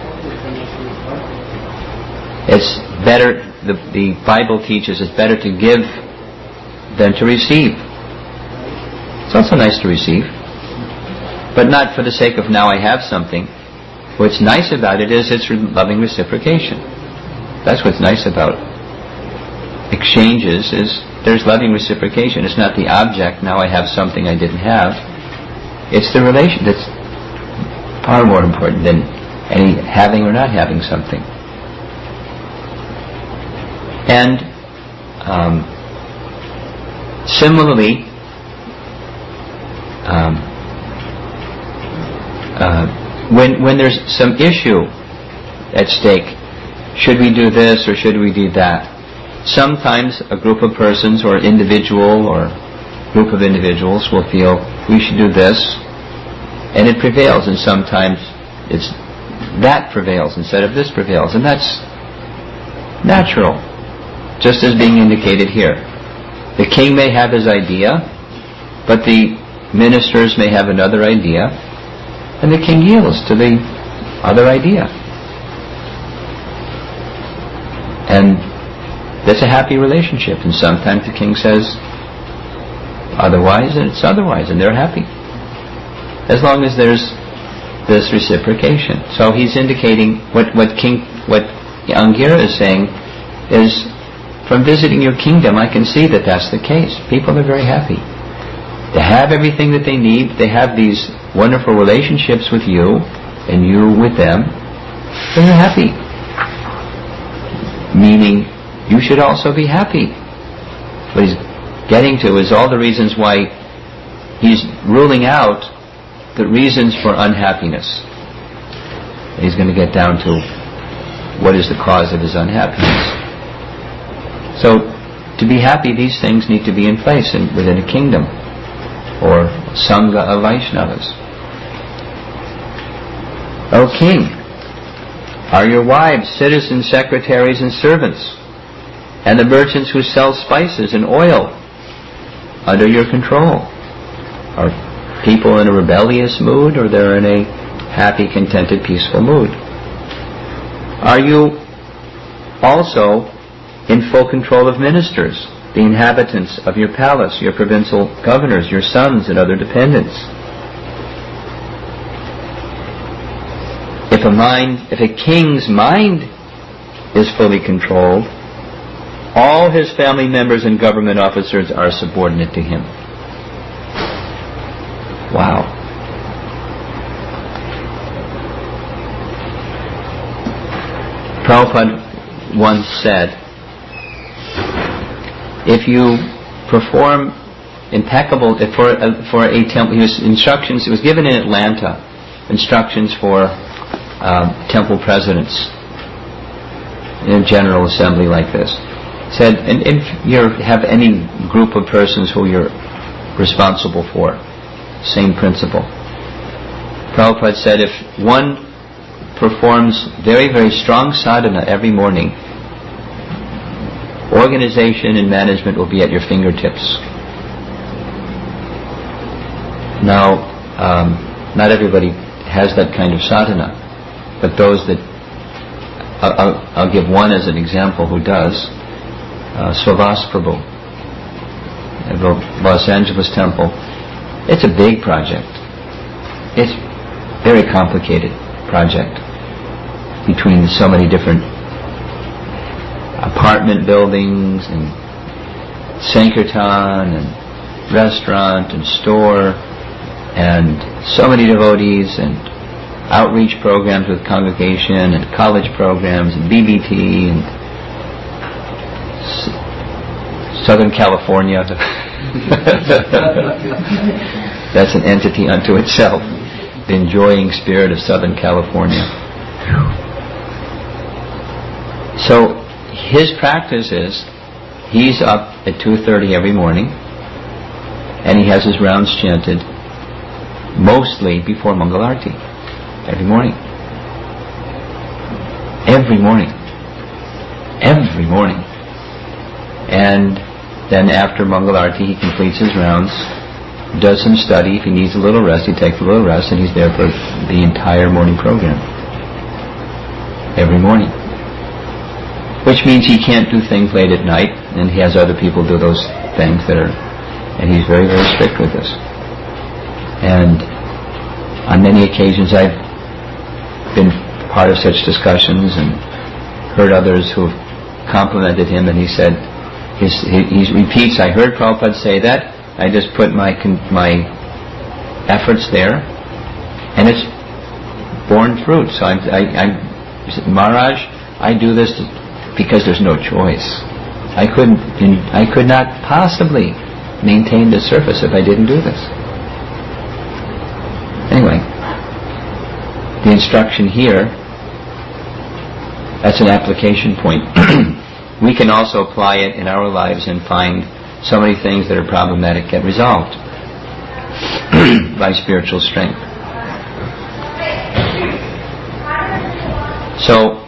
It's better, the Bible teaches it's better to give than to receive. It's also nice to receive, but not for the sake of now I have something. What's nice about it is it's loving reciprocation. That's what's nice about exchanges, is there's loving reciprocation. It's not the object, now I have something I didn't have. It's the relation that's far more important than any having or not having something. And similarly, when there's some issue at stake, should we do this or should we do that? Sometimes a group of persons or individual or group of individuals will feel we should do this, and it prevails, and sometimes it's that prevails instead of this prevails, and that's natural, just as being indicated here. The king may have his idea, but the ministers may have another idea, and the king yields to the other idea. And that's a happy relationship, and sometimes the king says otherwise, and it's otherwise, and they're happy. As long as there's this reciprocation. So he's indicating what Angira is saying is, from visiting your kingdom, I can see that that's the case. People are very happy. They have everything that they need. They have these wonderful relationships with you, and you with them. They're happy. Meaning, you should also be happy. What he's getting to is all the reasons why he's ruling out the reasons for unhappiness. And he's going to get down to what is the cause of his unhappiness. So, to be happy, these things need to be in place within a kingdom, or Sangha of Vaishnavas. O king, are your wives, citizens, secretaries, and servants, and the merchants who sell spices and oil under your control? Are people in a rebellious mood, or they're in a happy, contented, peaceful mood? Are you also in full control of ministers, the inhabitants of your palace, your provincial governors, your sons and other dependents? If a king's mind is fully controlled, all his family members and government officers are subordinate to him. Wow. Prabhupada once said, if you perform impeccable for a temple, it was given in Atlanta, instructions for temple presidents in a general assembly like this. Said, and if you have any group of persons who you're responsible for, same principle. Prabhupada said, if one performs very, very strong sadhana every morning, organization and management will be at your fingertips. Now, not everybody has that kind of sadhana, but those that, I'll give one as an example who does. Swavas Prabhu at the Los Angeles Temple. It's a big project. It's a very complicated project between so many different apartment buildings and Sankirtan and restaurant and store and so many devotees and outreach programs with congregation and college programs and BBT and Southern California. That's an entity unto itself. The enjoying spirit of Southern California. So his practice is he's up at 2:30 every morning and he has his rounds chanted mostly before Mangal Arati. Every morning. Every morning. Every morning. And then after Mangal Arati he completes his rounds, does some study. If he needs a little rest, he takes a little rest, and he's there for the entire morning program. Every morning. Which means he can't do things late at night, and he has other people do those things and he's very, very strict with this. And on many occasions I've been part of such discussions and heard others who have complimented him, and he said, he repeats, I heard Prabhupada say that, I just put my efforts there, and it's borne fruit. So he said, Maharaj, I do this because there's no choice. I could not possibly maintain the surface if I didn't do this. Anyway, the instruction here, that's an application point. We can also apply it in our lives and find so many things that are problematic get resolved by spiritual strength. So,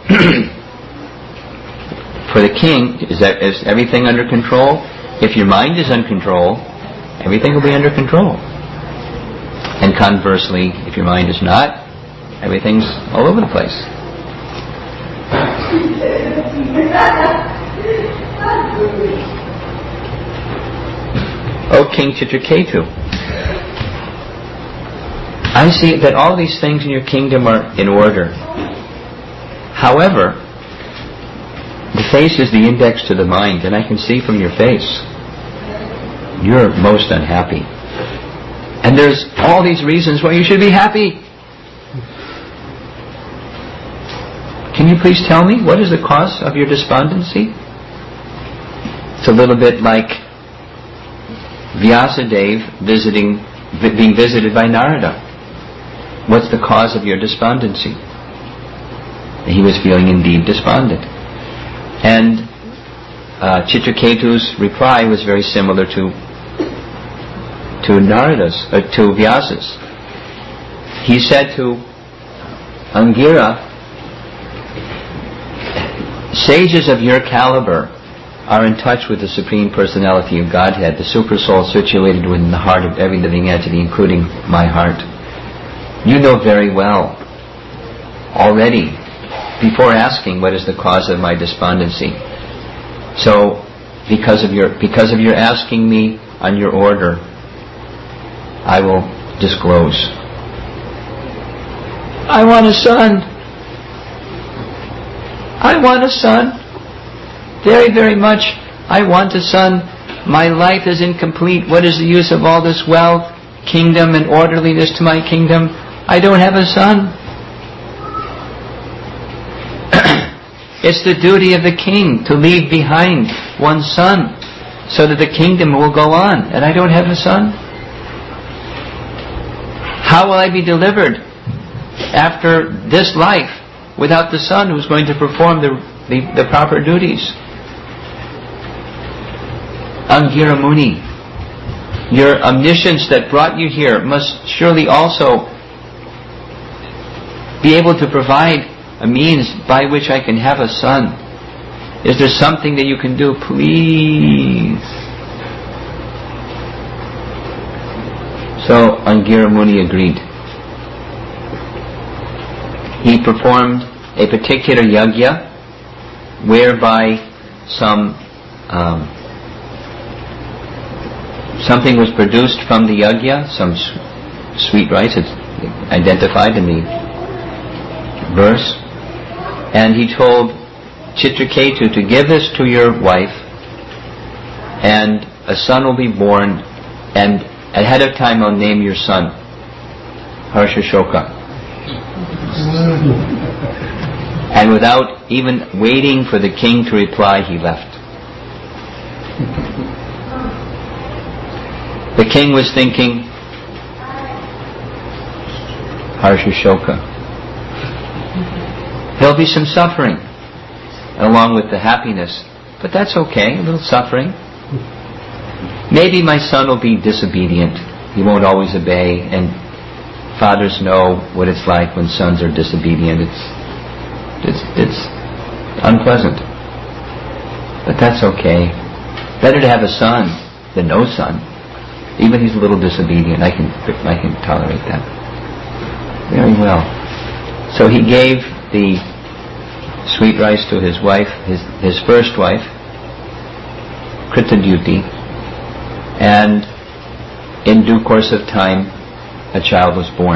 for the king, is everything under control? If your mind is in control, everything will be under control. And conversely, if your mind is not, everything's all over the place. O King Chitraketu, I see that all these things in your kingdom are in order. However, the face is the index to the mind, and I can see from your face you're most unhappy. And there's all these reasons why you should be happy. Can you please tell me what is the cause of your despondency? It's a little bit like Vyasadeva being visited by Narada. What's the cause of your despondency? He was feeling indeed despondent. And Chitraketu's reply was very similar to Narada's, to Vyasa's. He said to Angira, sages of your caliber are in touch with the Supreme Personality of Godhead, the Super Soul situated within the heart of every living entity, including my heart. You know very well, already, before asking what is the cause of my despondency. So, because of your asking me on your order, I will disclose. I want a son. I want a son. Very, very much. I want a son. My life is incomplete. What is the use of all this wealth, kingdom, and orderliness to my kingdom? I don't have a son. It's the duty of the king to leave behind one son so that the kingdom will go on, and I don't have a son. How will I be delivered after this life without the son who's going to perform the proper duties? Angira Muni, your omniscience that brought you here must surely also be able to provide a means by which I can have a son. Is there something that you can do? Please. So Angira Muni agreed. He performed a particular yajna whereby something was produced from the yajna, some sweet rice, it's identified in the verse, and he told Chitraketu to give this to your wife, and a son will be born, and ahead of time I'll name your son Harshashoka. And without even waiting for the king to reply, he left. The king was thinking, Harshashoka. There'll be some suffering along with the happiness, but that's okay, a little suffering. Maybe my son will be disobedient. He won't always obey, and fathers know what it's like when sons are disobedient. It's unpleasant. But that's okay. Better to have a son than no son. Even if he's a little disobedient, I can tolerate that. Very well. So he gave the sweet rice to his wife, his first wife, Kritadyuti, and in due course of time, a child was born.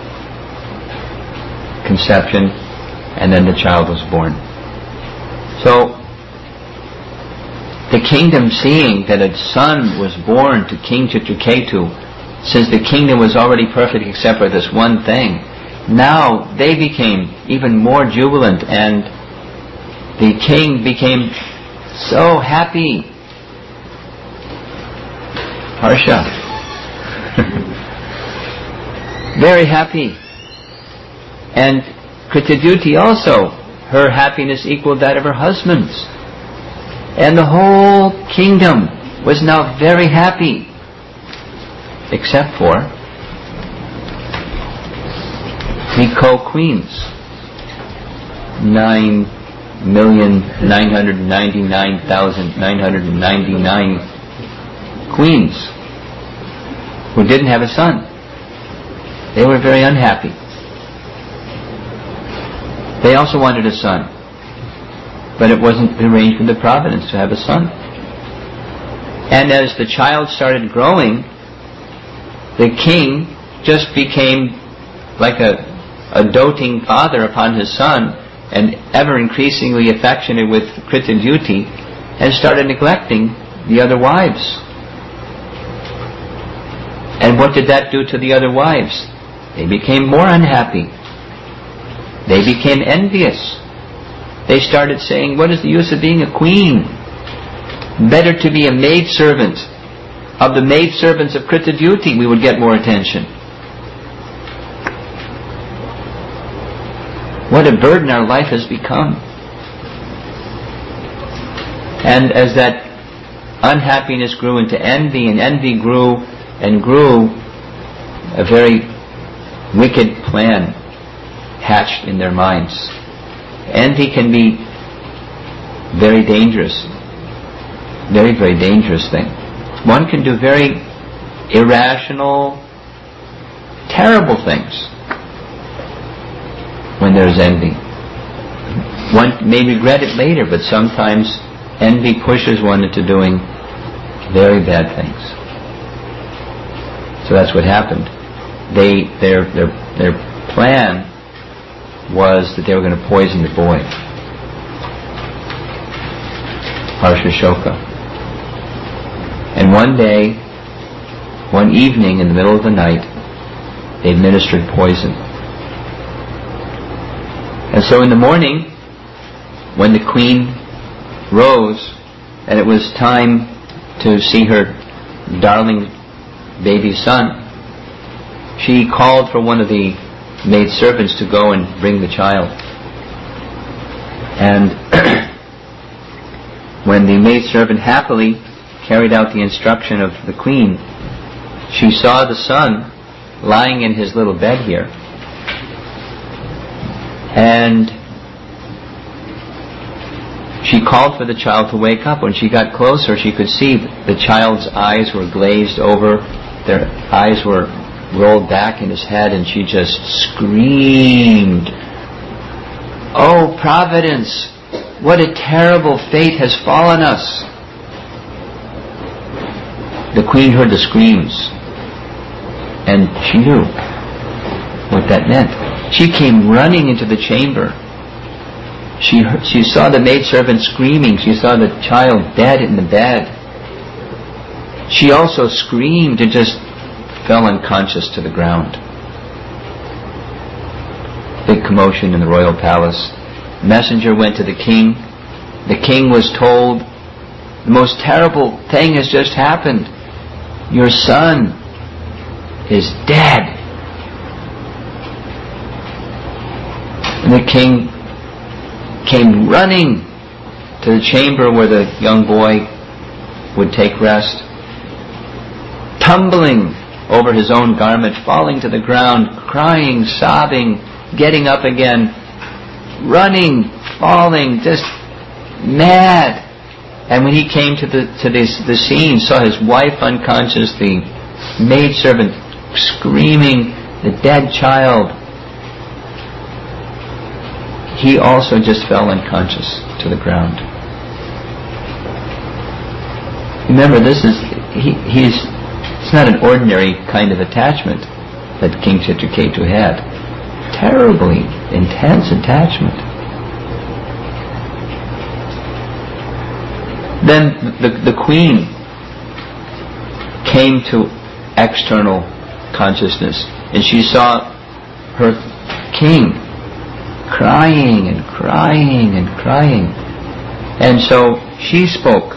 Conception, and then the child was born. So, the kingdom, seeing that a son was born to King Chitraketu, since the kingdom was already perfect except for this one thing, now they became even more jubilant, and the king became so happy. Harsha. Very happy. And Kritadyuti also, her happiness equaled that of her husband's. And the whole kingdom was now very happy. Except for the co-queens. 9,999,999 queens who didn't have a son. They were very unhappy. They also wanted a son, but it wasn't arranged in the providence to have a son. And as the child started growing, the king just became like a doting father upon his son, and ever increasingly affectionate with Kritadyuti, and started neglecting the other wives. And what did that do to the other wives? They became more unhappy. They became envious. They started saying, what is the use of being a queen? Better to be a maidservant. Of the maidservants of Kritadyuti, we would get more attention. What a burden our life has become. And as that unhappiness grew into envy, and envy grew and grew, a very wicked plan hatched in their minds. Envy can be very dangerous. Very, very dangerous thing. One can do very irrational, terrible things when there's envy. One may regret it later, but sometimes envy pushes one into doing very bad things. So that's what happened. Their plan was that they were going to poison the boy, Harshashoka. And one day, one evening in the middle of the night, they administered poison. And so in the morning, when the queen rose, and it was time to see her darling baby son, she called for one of the maidservants to go and bring the child. And when the maidservant happily carried out the instruction of the queen, she saw the son lying in his little bed here. And she called for the child to wake up. When she got closer, she could see the child's eyes were glazed over, their eyes were rolled back in his head, and she just screamed, "Oh, Providence! What a terrible fate has fallen us!" The queen heard the screams, and she knew what that meant. She came running into the chamber, She saw the maidservant screaming. She saw the child dead in the bed. She also screamed and just fell unconscious to the ground. Big commotion in the royal palace. Messenger went to the king. The king was told, the most terrible thing has just happened. Your son is dead. And the king came running to the chamber where the young boy would take rest, tumbling over his own garment, falling to the ground, crying, sobbing, getting up again, running, falling, just mad. And when he came to the scene, saw his wife unconscious, the maidservant screaming, the dead child, he also just fell unconscious to the ground. Remember, it's not an ordinary kind of attachment that King Chitraketu had. Terribly intense attachment. Then the queen came to external consciousness, and she saw her king crying and crying and crying. And so she spoke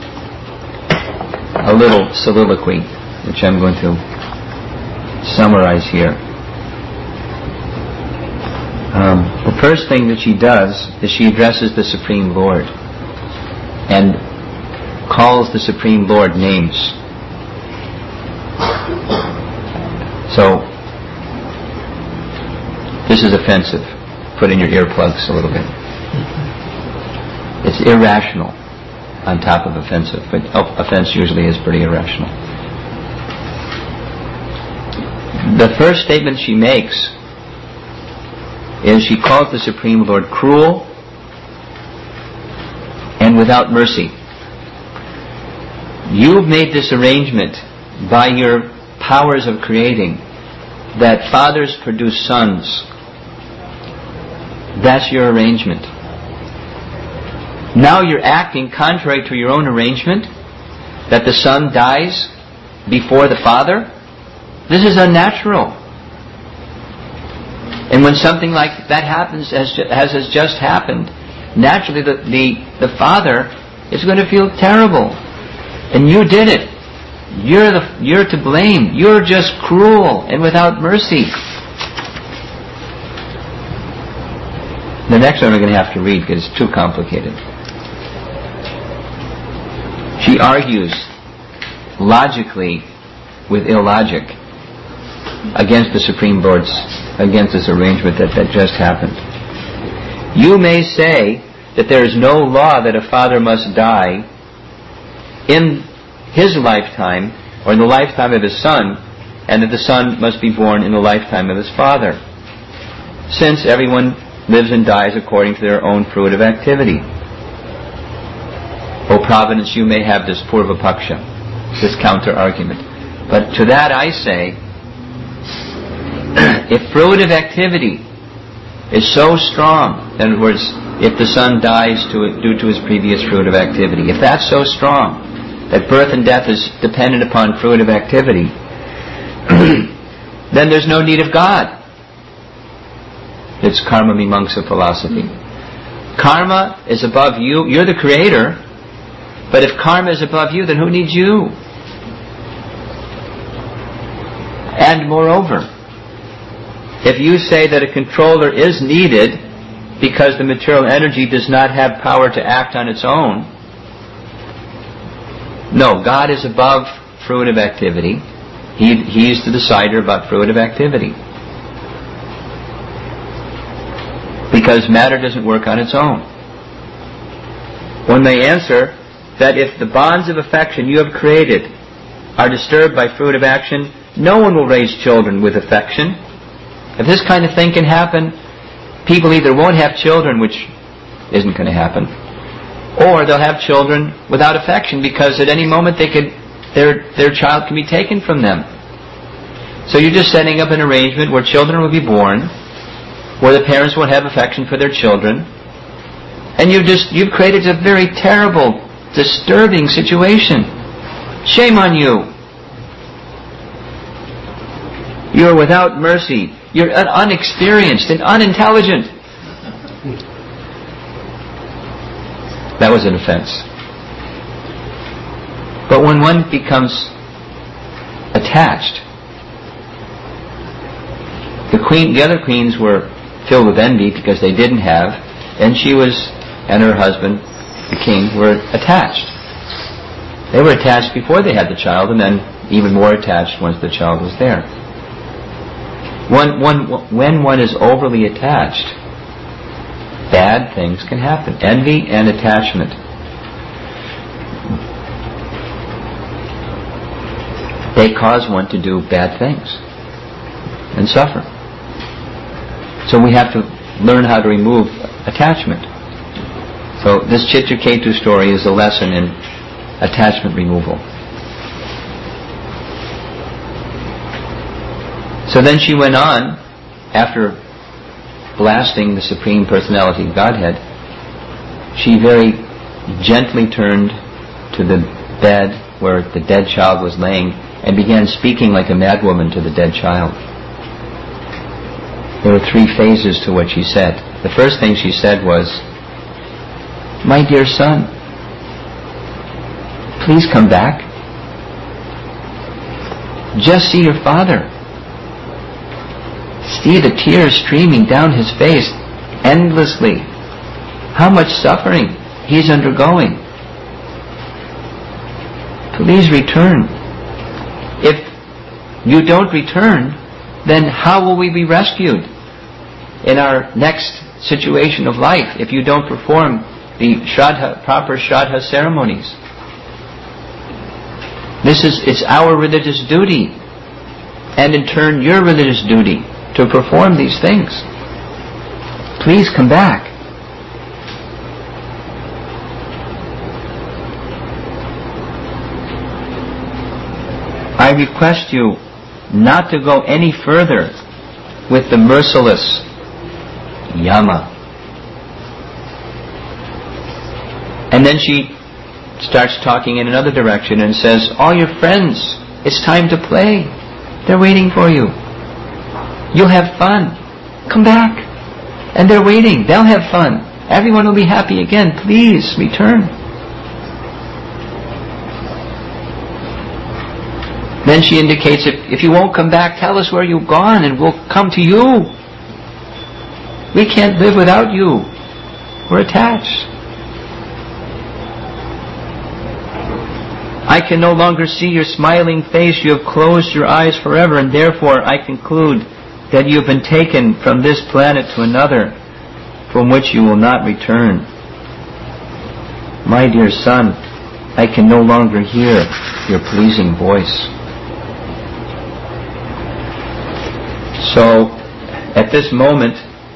a little soliloquy, which I'm going to summarize here. The first thing that she does is she addresses the Supreme Lord and calls the Supreme Lord names. So, this is offensive. Put in your earplugs a little bit. It's irrational on top of offensive, but offense usually is pretty irrational. The first statement she makes is she calls the Supreme Lord cruel and without mercy. You've made this arrangement by your powers of creating that fathers produce sons. That's your arrangement. Now you're acting contrary to your own arrangement, that the son dies before the father. This is unnatural. And when something like that happens, as has just happened, naturally the father is going to feel terrible. And you did it. You're to blame. You're just cruel and without mercy. The next one we're going to have to read because it's too complicated. She argues logically with illogic against the Supreme Lord's, against this arrangement that just happened. You may say that there is no law that a father must die in his lifetime or in the lifetime of his son, and that the son must be born in the lifetime of his father, since everyone lives and dies according to their own fruitive activity. O Providence, you may have this purvapaksha, this counter-argument. But to that I say, if fruitive activity is so strong, in other words, if the son dies due to his previous fruitive activity, if that's so strong, that birth and death is dependent upon fruitive activity, then there's no need of God. It's karma mimamsa philosophy. Karma is above you. You're the creator. But if karma is above you, then who needs you? And moreover, if you say that a controller is needed because the material energy does not have power to act on its own, no, God is above fruitive activity. He's the decider about fruitive activity. Because matter doesn't work on its own. One may answer that if the bonds of affection you have created are disturbed by fruitive action, no one will raise children with affection. If this kind of thing can happen, people either won't have children, which isn't going to happen, or they'll have children without affection, because at any moment their child can be taken from them. So you're just setting up an arrangement where children will be born, where the parents won't have affection for their children, And you've created a very terrible, disturbing situation. Shame on you. You're without mercy. You're unexperienced and unintelligent. That was an offense. But when one becomes attached, the other queens were filled with envy because they didn't have, and and her husband, the king, were attached. They were attached before they had the child, and then even more attached once the child was there. When one is overly attached, bad things can happen. Envy and attachment. They cause one to do bad things and suffer. So we have to learn how to remove attachment. So this Chitraketu story is a lesson in attachment removal. So then she went on, after blasting the Supreme Personality of Godhead, she very gently turned to the bed where the dead child was laying and began speaking like a madwoman to the dead child. There were 3 phases to what she said. The first thing she said was, "My dear son, please come back. Just see your father. See the tears streaming down his face endlessly. How much suffering he's undergoing. Please return. If you don't return, then how will we be rescued in our next situation of life if you don't perform the proper Shraddha ceremonies? It's our religious duty, and in turn your religious duty, to perform these things. Please come back." I request you not to go any further with the merciless Yama. And then she starts talking in another direction and says, "All your friends, it's time to play. They're waiting for you. You'll have fun. Come back. And they're waiting. They'll have fun. Everyone will be happy again. Please return." Then she indicates, if you won't come back, tell us where you've gone and we'll come to you. We can't live without you. We're attached. I can no longer see your smiling face. You have closed your eyes forever, and therefore I conclude that you have been taken from this planet to another, from which you will not return. My dear son, I can no longer hear your pleasing voice. So, at this moment,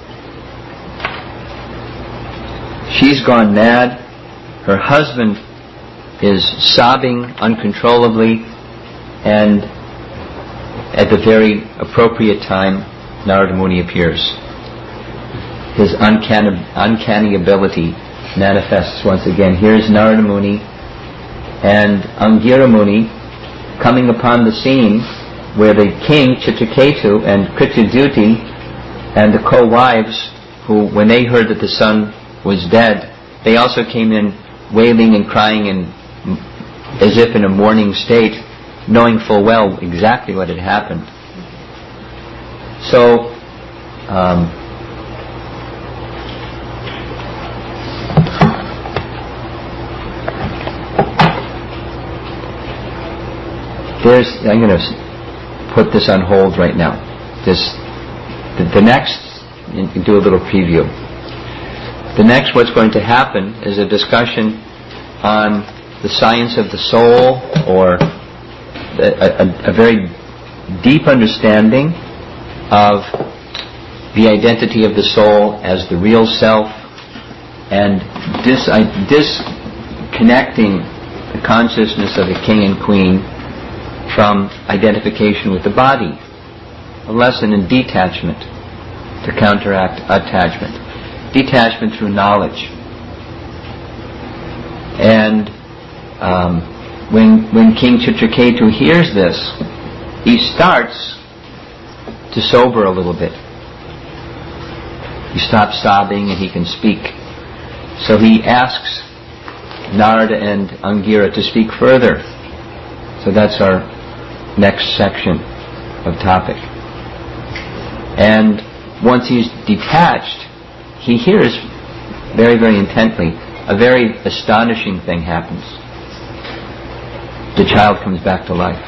she's gone mad. Her husband is sobbing uncontrollably, and at the very appropriate time, Narada Muni appears. His uncanny ability manifests once again. Here's Narada Muni and Angira Muni coming upon the scene where the king, Chitraketu, and Krityaduti, and the co-wives, who, when they heard that the son was dead, they also came in wailing and crying and as if in a mourning state, knowing full well exactly what had happened. So, I'm going to put this on hold right now. The next, you can do a little preview. The next, what's going to happen is a discussion on the science of the soul, or a very deep understanding of the identity of the soul as the real self, and disconnecting the consciousness of the king and queen from identification with the body. A lesson in detachment to counteract attachment. Detachment through knowledge. And when King Chitraketu hears this, he starts to sober a little bit. He stops sobbing and he can speak. So he asks Narada and Angira to speak further. So that's our next section of topic. And once he's detached, he hears very, very intently. A very astonishing thing happens. The child comes back to life.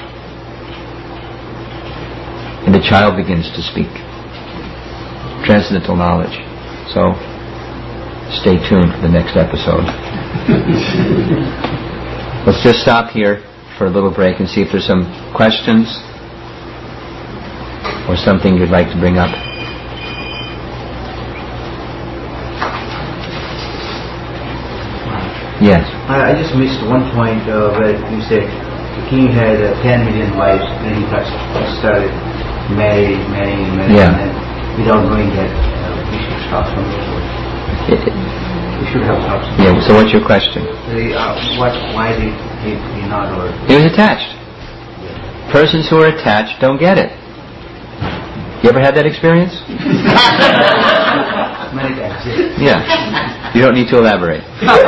And the child begins to speak. Transcendental knowledge. So, stay tuned for the next episode. Let's just stop here for a little break and see if there's some questions or something you'd like to bring up. Yes. I just missed one point where you said the king had 10 million wives and he started marrying, Yeah. and without knowing that we should stop from this. We should have stopped. Yeah, so what's your question? Why did he not? Or He was attached. Persons who are attached don't get it. You ever had that experience? many times, yes. Yeah. You don't need to elaborate.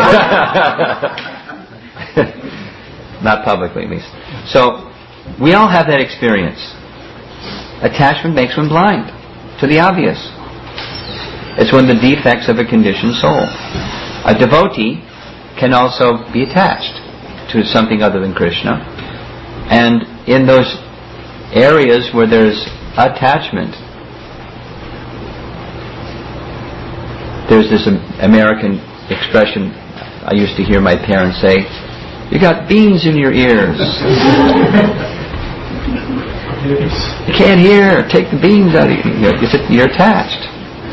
Not publicly, at least. So, we all have that experience. Attachment makes one blind to the obvious. It's one of the defects of a conditioned soul. A devotee can also be attached to something other than Krishna. And in those areas where there's attachment, there's this American expression I used to hear my parents say, "You got beans in your ears. You can't hear. Take the beans out of you. You're attached."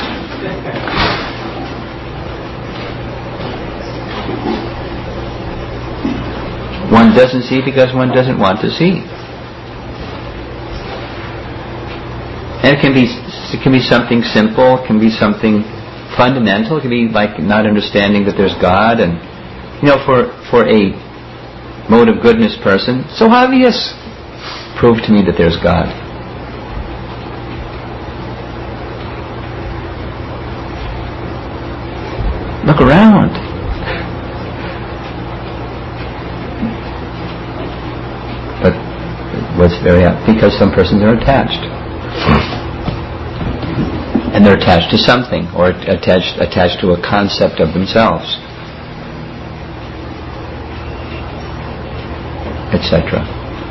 One doesn't see because one doesn't want to see. And it can be something simple, it can be something fundamental, it can be like not understanding that there's God, and for a mode of goodness person, so obvious. Prove to me that there's God. Look around. But what's because some persons are attached. And they're attached to something, or attached to a concept of themselves, etc.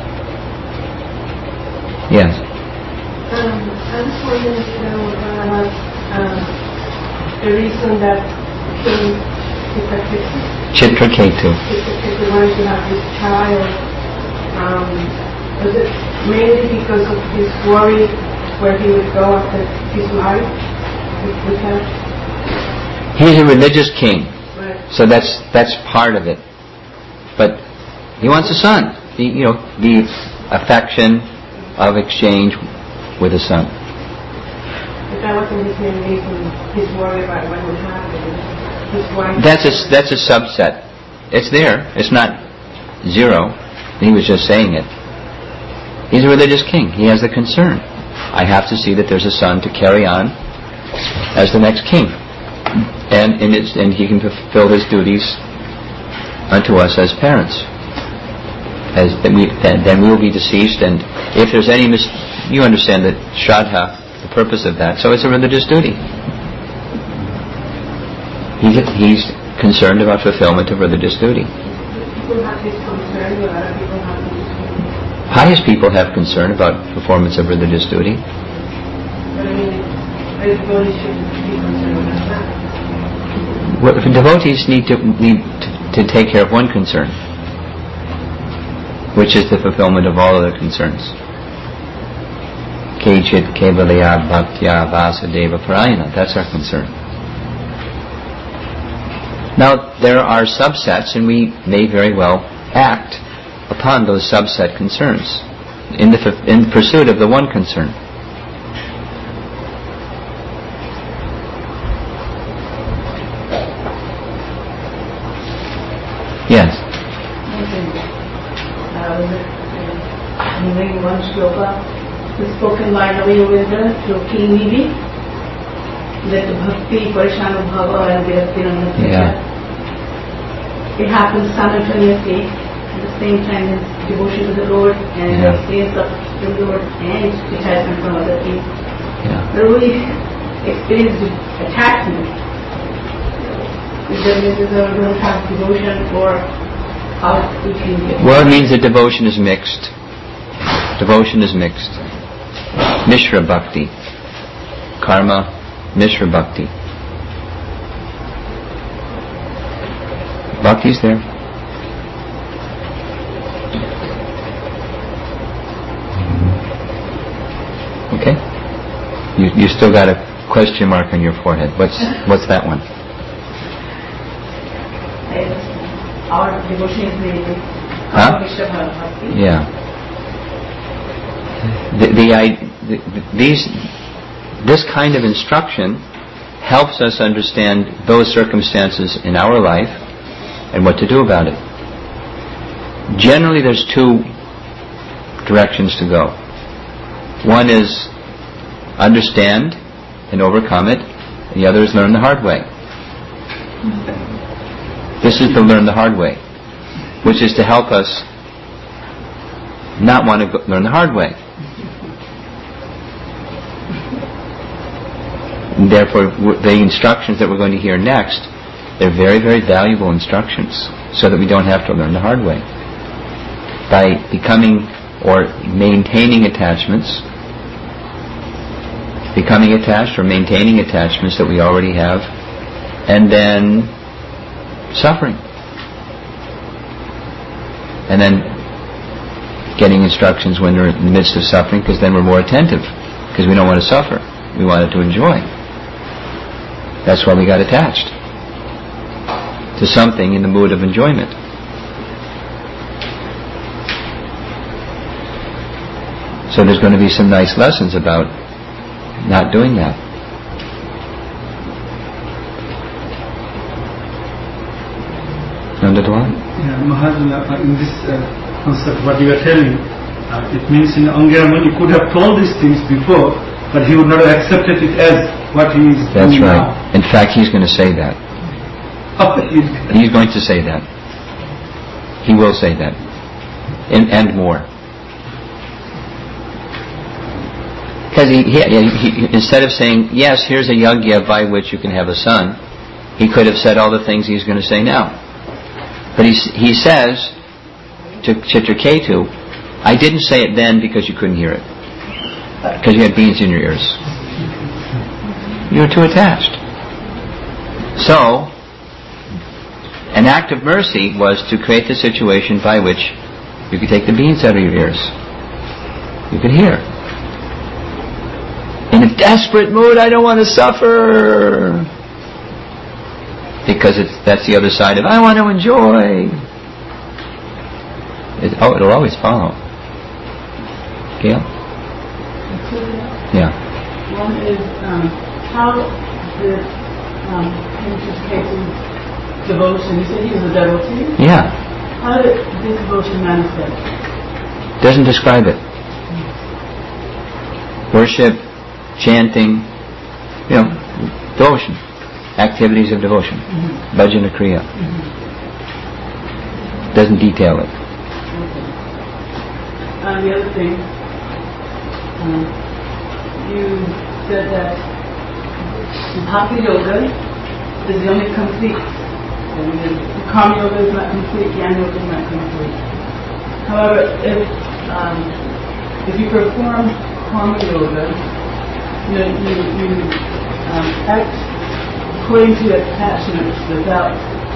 Yes. I was wondering if you know about the reason that King Chitraketu wanted to have this child. Was it mainly because of his worry where he would go after his life? He's a religious king, Right. so that's part of it. But he wants a son. The affection of exchange with a son. But that wasn't his main reason. His worry about what would happen. His wife. That's a subset. It's there. It's not zero. He was just saying it. He's a religious king. He has the concern. I have to see that there's a son to carry on as the next king, and he can fulfill his duties unto us as parents. Then we will be deceased, and if there's any you understand that Shraddha, the purpose of that. So it's a religious duty. He's concerned about fulfillment of religious duty. People have this concern. A lot of people have this concern. Pious people have concern about performance of religious duty. But I mean, everybody should be concerned about that. Well, devotees need to take care of one concern, which is the fulfillment of all other concerns. Kechit kevalaya bhaktya vasudeva parayana. That's our concern. Now, there are subsets, and we may very well act upon those subset concerns in pursuit of the one concern. reading one shloka, the spoken by Ravi Yogendra to King Nidhi, that the Bhakti, Parishanu Bhava and Vyakti Ramana. Yeah. It happens simultaneously. At the same time, his devotion to the Lord and experience of the Lord and detachment from other things. Yeah. The really experienced attachment. If there is a real kind of devotion or how we can get. Well, it means that devotion is mixed. Devotion is mixed. Mishra Bhakti. Karma, Mishra Bhakti. Bhakti's there. Okay? You still got a question mark on your forehead. What's that one? Our devotion is the Huh? Mishra Bhakti. Yeah. This kind of instruction helps us understand those circumstances in our life and what to do about it. Generally, there's two directions to go. One is understand and overcome it, and the other is learn the hard way. This is to learn the hard way, which is to help us not want to learn the hard way. And therefore, the instructions that we're going to hear next, they're very, very valuable instructions, so that we don't have to learn the hard way. By becoming or maintaining attachments, becoming attached or maintaining attachments that we already have, and then suffering. And then getting instructions when we're in the midst of suffering, because then we're more attentive, because we don't want to suffer. We want it to enjoy. That's why we got attached to something in the mood of enjoyment. So there's going to be some nice lessons about not doing that. Nandadwan? Yeah, Maharaj, in this concept, what you are telling, it means in Angaramani could have told these things before, but he would not have accepted it as what he is That's doing right. now. In fact, he's going to say that. He's going to say that. He will say that. And more. Because he instead of saying, yes, here's a yagya by which you can have a son, he could have said all the things he's going to say now. But he says to Chitraketu, I didn't say it then because you couldn't hear it. Because you had beans in your ears. You were too attached. So, an act of mercy was to create the situation by which you could take the beans out of your ears. You could hear. In a desperate mood, I don't want to suffer. Because that's the other side of, I want to enjoy. It'll always follow. Gail? Yeah. One is how did Chitraketu's devotion, you said he was a devotee? Yeah. How did this devotion manifest? Doesn't describe it. Worship, chanting, devotion, activities of devotion, bhajana kriya. Doesn't detail it. The other thing, you said that Bhakti Yoga is the only complete. Karma Yoga is not complete, Jnana Yoga is not complete. However, if you perform Karma Yoga, you act according to attachments without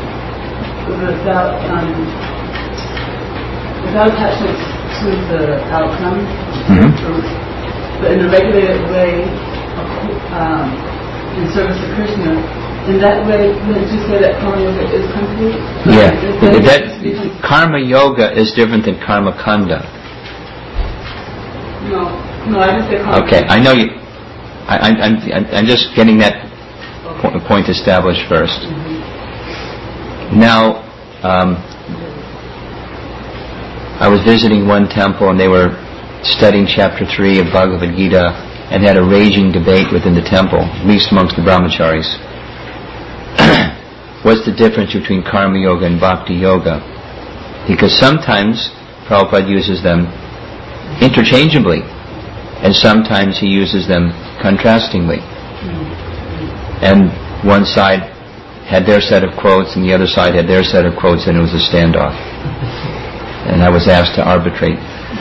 attachments to the outcome, but in a regulated way, in service to Krishna. In that way, would you say that Karma Yoga is complete? Yeah. Karma Yoga is different than Karma Kanda. No, I didn't say Karma. Okay, I know you. I'm just getting that point established first. Now, I was visiting one temple, and they were studying chapter 3 of Bhagavad Gita and had a raging debate within the temple, at least amongst the brahmacharis. What's the difference between karma yoga and bhakti yoga? Because sometimes Prabhupada uses them interchangeably, and sometimes he uses them contrastingly. And one side had their set of quotes and the other side had their set of quotes, and it was a standoff. And I was asked to arbitrate.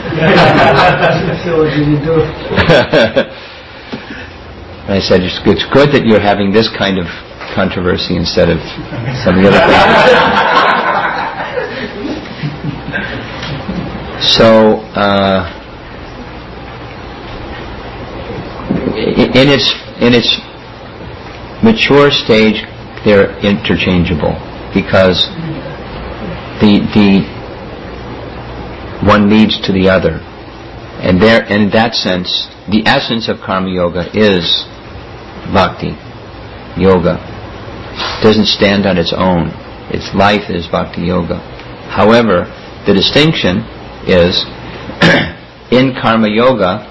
So what did you do? And I said, it's good that you're having this kind of controversy instead of some of the other things. So, in its mature stage, they're interchangeable because the one leads to the other, and in that sense, the essence of karma yoga is bhakti yoga. It doesn't stand on its own. Its life is bhakti yoga. However, the distinction is in karma yoga,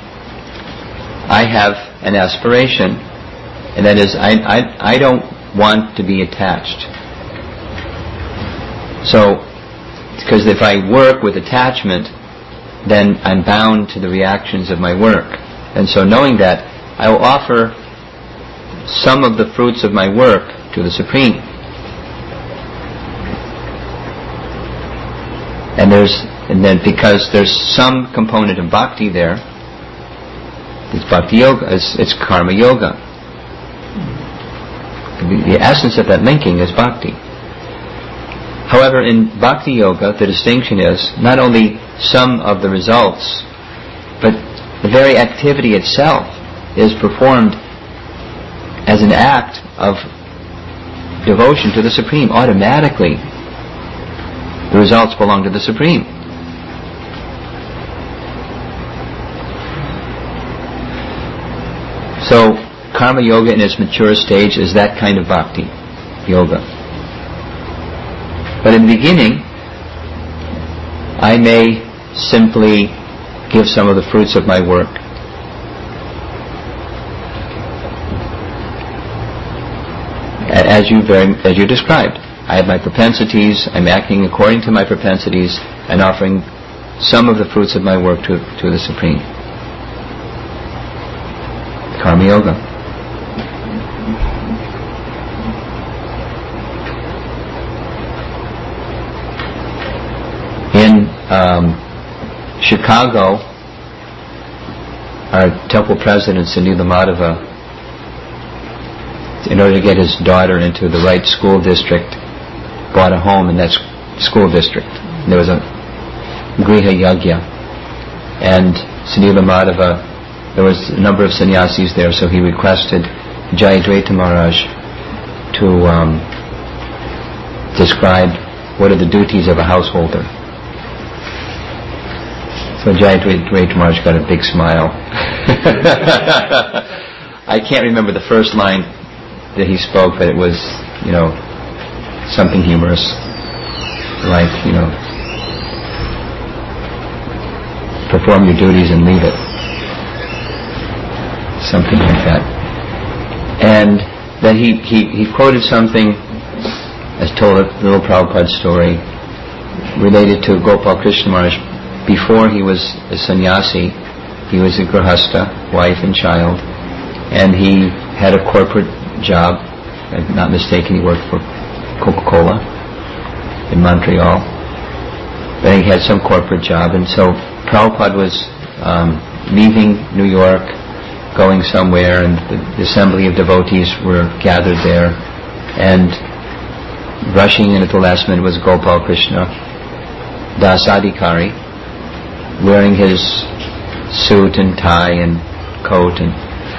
I have an aspiration, and that is I don't want to be attached. So, because if I work with attachment, then I'm bound to the reactions of my work. And so knowing that, I will offer some of the fruits of my work to the Supreme. And then because there's some component of bhakti there, it's bhakti yoga, it's karma yoga. The essence of that linking is bhakti. However, in bhakti yoga, the distinction is not only some of the results, but the very activity itself is performed as an act of devotion to the Supreme. Automatically, the results belong to the Supreme. So, karma yoga in its mature stage is that kind of bhakti yoga. But in the beginning, I may simply give some of the fruits of my work. As you described, I have my propensities, I'm acting according to my propensities, and offering some of the fruits of my work to the Supreme. Karma yoga. In Chicago, our temple president, Sunila Madhava, in order to get his daughter into the right school district, bought a home in that school district. And there was a Griha Yagya. And Sunila Madhava, there was a number of sannyasis there, so he requested Jayadvaita Maharaj to describe what are the duties of a householder. So Jayadvaita Maharaj got a big smile. I can't remember the first line that he spoke, but it was, something humorous, like, perform your duties and leave it. Something like that. And then he quoted something, as told a little Prabhupada story, related to Gopal Krishna Maharaj. Before he was a sannyasi, he was a grihastha, wife and child, and he had a corporate job. If I'm not mistaken, he worked for Coca-Cola in Montreal. But he had some corporate job, and so Prabhupada was leaving New York, going somewhere, and the assembly of devotees were gathered there, and rushing in at the last minute was Gopal Krishna Dasadikari, wearing his suit and tie and coat, and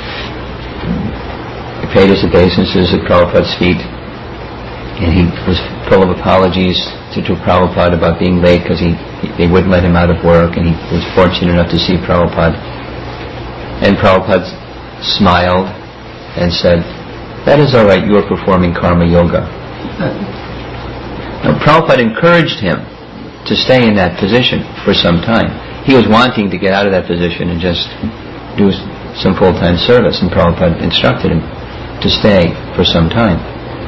he paid his obeisances at Prabhupada's feet, and he was full of apologies to Prabhupada about being late because they wouldn't let him out of work, and he was fortunate enough to see Prabhupada. And Prabhupada smiled and said, "That is all right, you are performing karma yoga." Now, Prabhupada encouraged him to stay in that position for some time. he was wanting to get out of that position and just do some full-time service, and Prabhupada instructed him to stay for some time.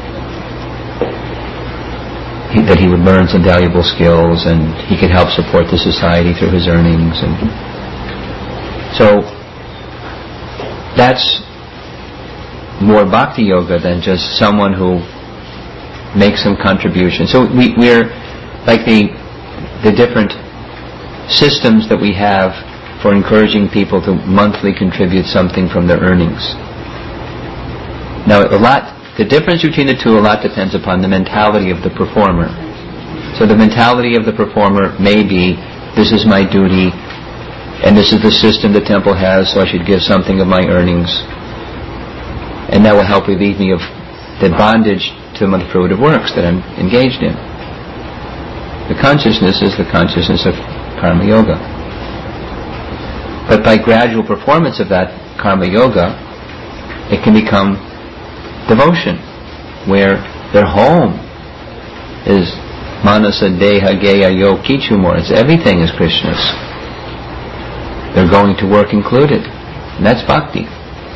That he would learn some valuable skills and he could help support the society through his earnings. And so that's more bhakti yoga than just someone who makes some contribution. So we're like the different systems that we have for encouraging people to monthly contribute something from their earnings. Now the difference between the two a lot depends upon the mentality of the performer. So the mentality of the performer may be, this is my duty and this is the system the temple has, so I should give something of my earnings, and that will help relieve me of the bondage to the fruitive works that I'm engaged in. The consciousness is the consciousness of karma yoga. But by gradual performance of that karma yoga, it can become devotion, where their home is manasa deha geya yo kichumor. It's everything is Krishna's. They're going to work included. And that's bhakti.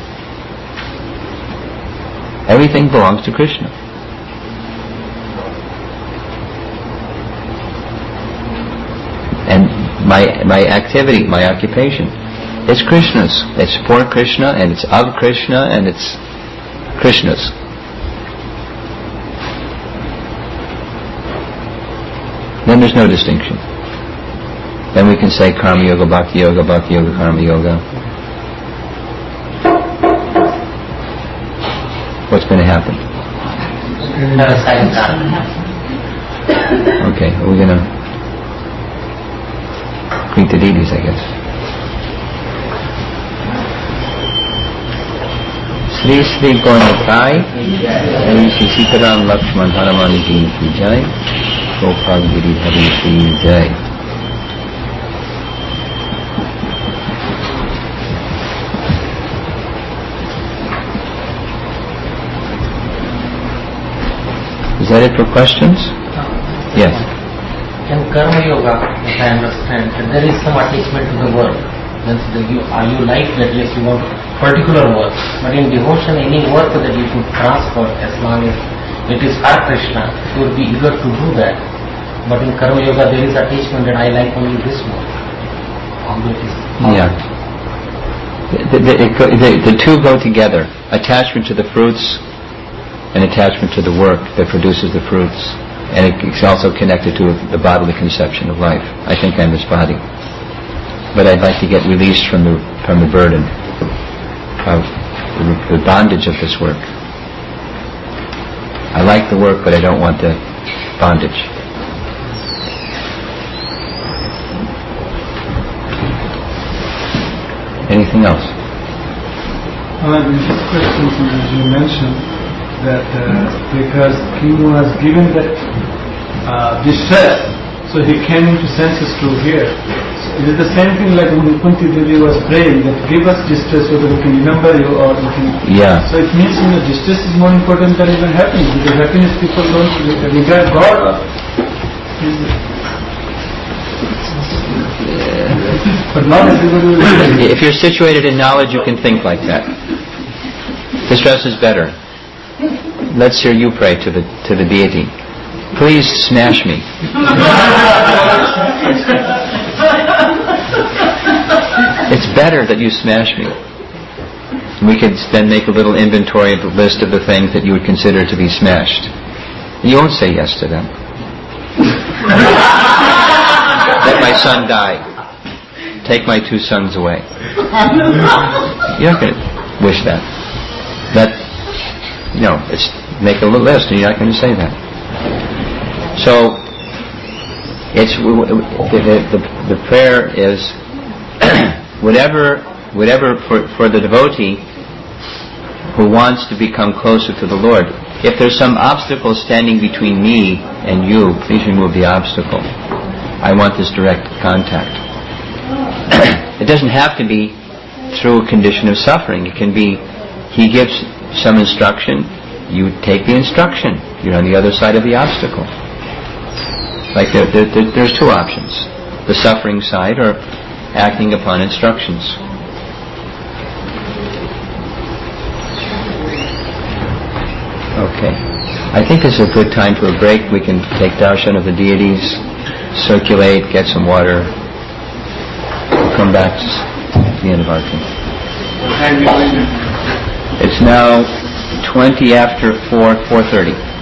Everything belongs to Krishna. And my activity, my occupation, it's Krishna's. It's for Krishna, and it's of Krishna, and it's Krishna's. Then there's no distinction. Then we can say karma yoga, bhakti yoga, karma yoga. What's going to happen? Okay, we're going to greet the deities, I guess. Sri Sri Gaurnitai, Sri Sri Sitaram Lakshman Hanuman Ji Jai, Gopal Giri Hari Sri Jai. Is that it for questions? Yes. In Karma Yoga, if I understand, there is some attachment to the work. Are you like that? Yes, you want particular work. But in devotion, any work that you could transfer, as long as it is for Krishna, you would be eager to do that. But in Karma Yoga, there is attachment that I like only this work. Yeah. The two go together. Attachment to the fruits and attachment to the work that produces the fruits. And it's also connected to the bodily conception of life. I think I'm this body. But I'd like to get released from the burden of the bondage of this work. I like the work, but I don't want the bondage. Anything else? This question, as you mentioned, that because king was given that distress, so he came into senses to hear. So is it the same thing like when Kunti Devi was praying that give us distress so that we can remember you or we can... Yeah. So it means distress is more important than even happiness, because happiness people don't regard God. But not everybody will... If you're situated in knowledge, you can think like that. Distress is better. Let's hear you pray to the deity. Please smash me. It's better that you smash me. We could then make a little inventory of the list of the things that you would consider to be smashed. You won't say yes to them. Let my son die. Take my 2 sons away. You're not going to wish that. It's make a little list, and you're not going to say that. So, it's the prayer is whatever for the devotee who wants to become closer to the Lord. If there's some obstacle standing between me and you, please remove the obstacle. I want this direct contact. It doesn't have to be through a condition of suffering. It can be he gives some instruction, you take the instruction. You're on the other side of the obstacle. Like there's 2 options: the suffering side or acting upon instructions. Okay. I think this is a good time for a break. We can take darshan of the deities, circulate, get some water. We'll come back at the end of our thing. It's now 20 after 4:30.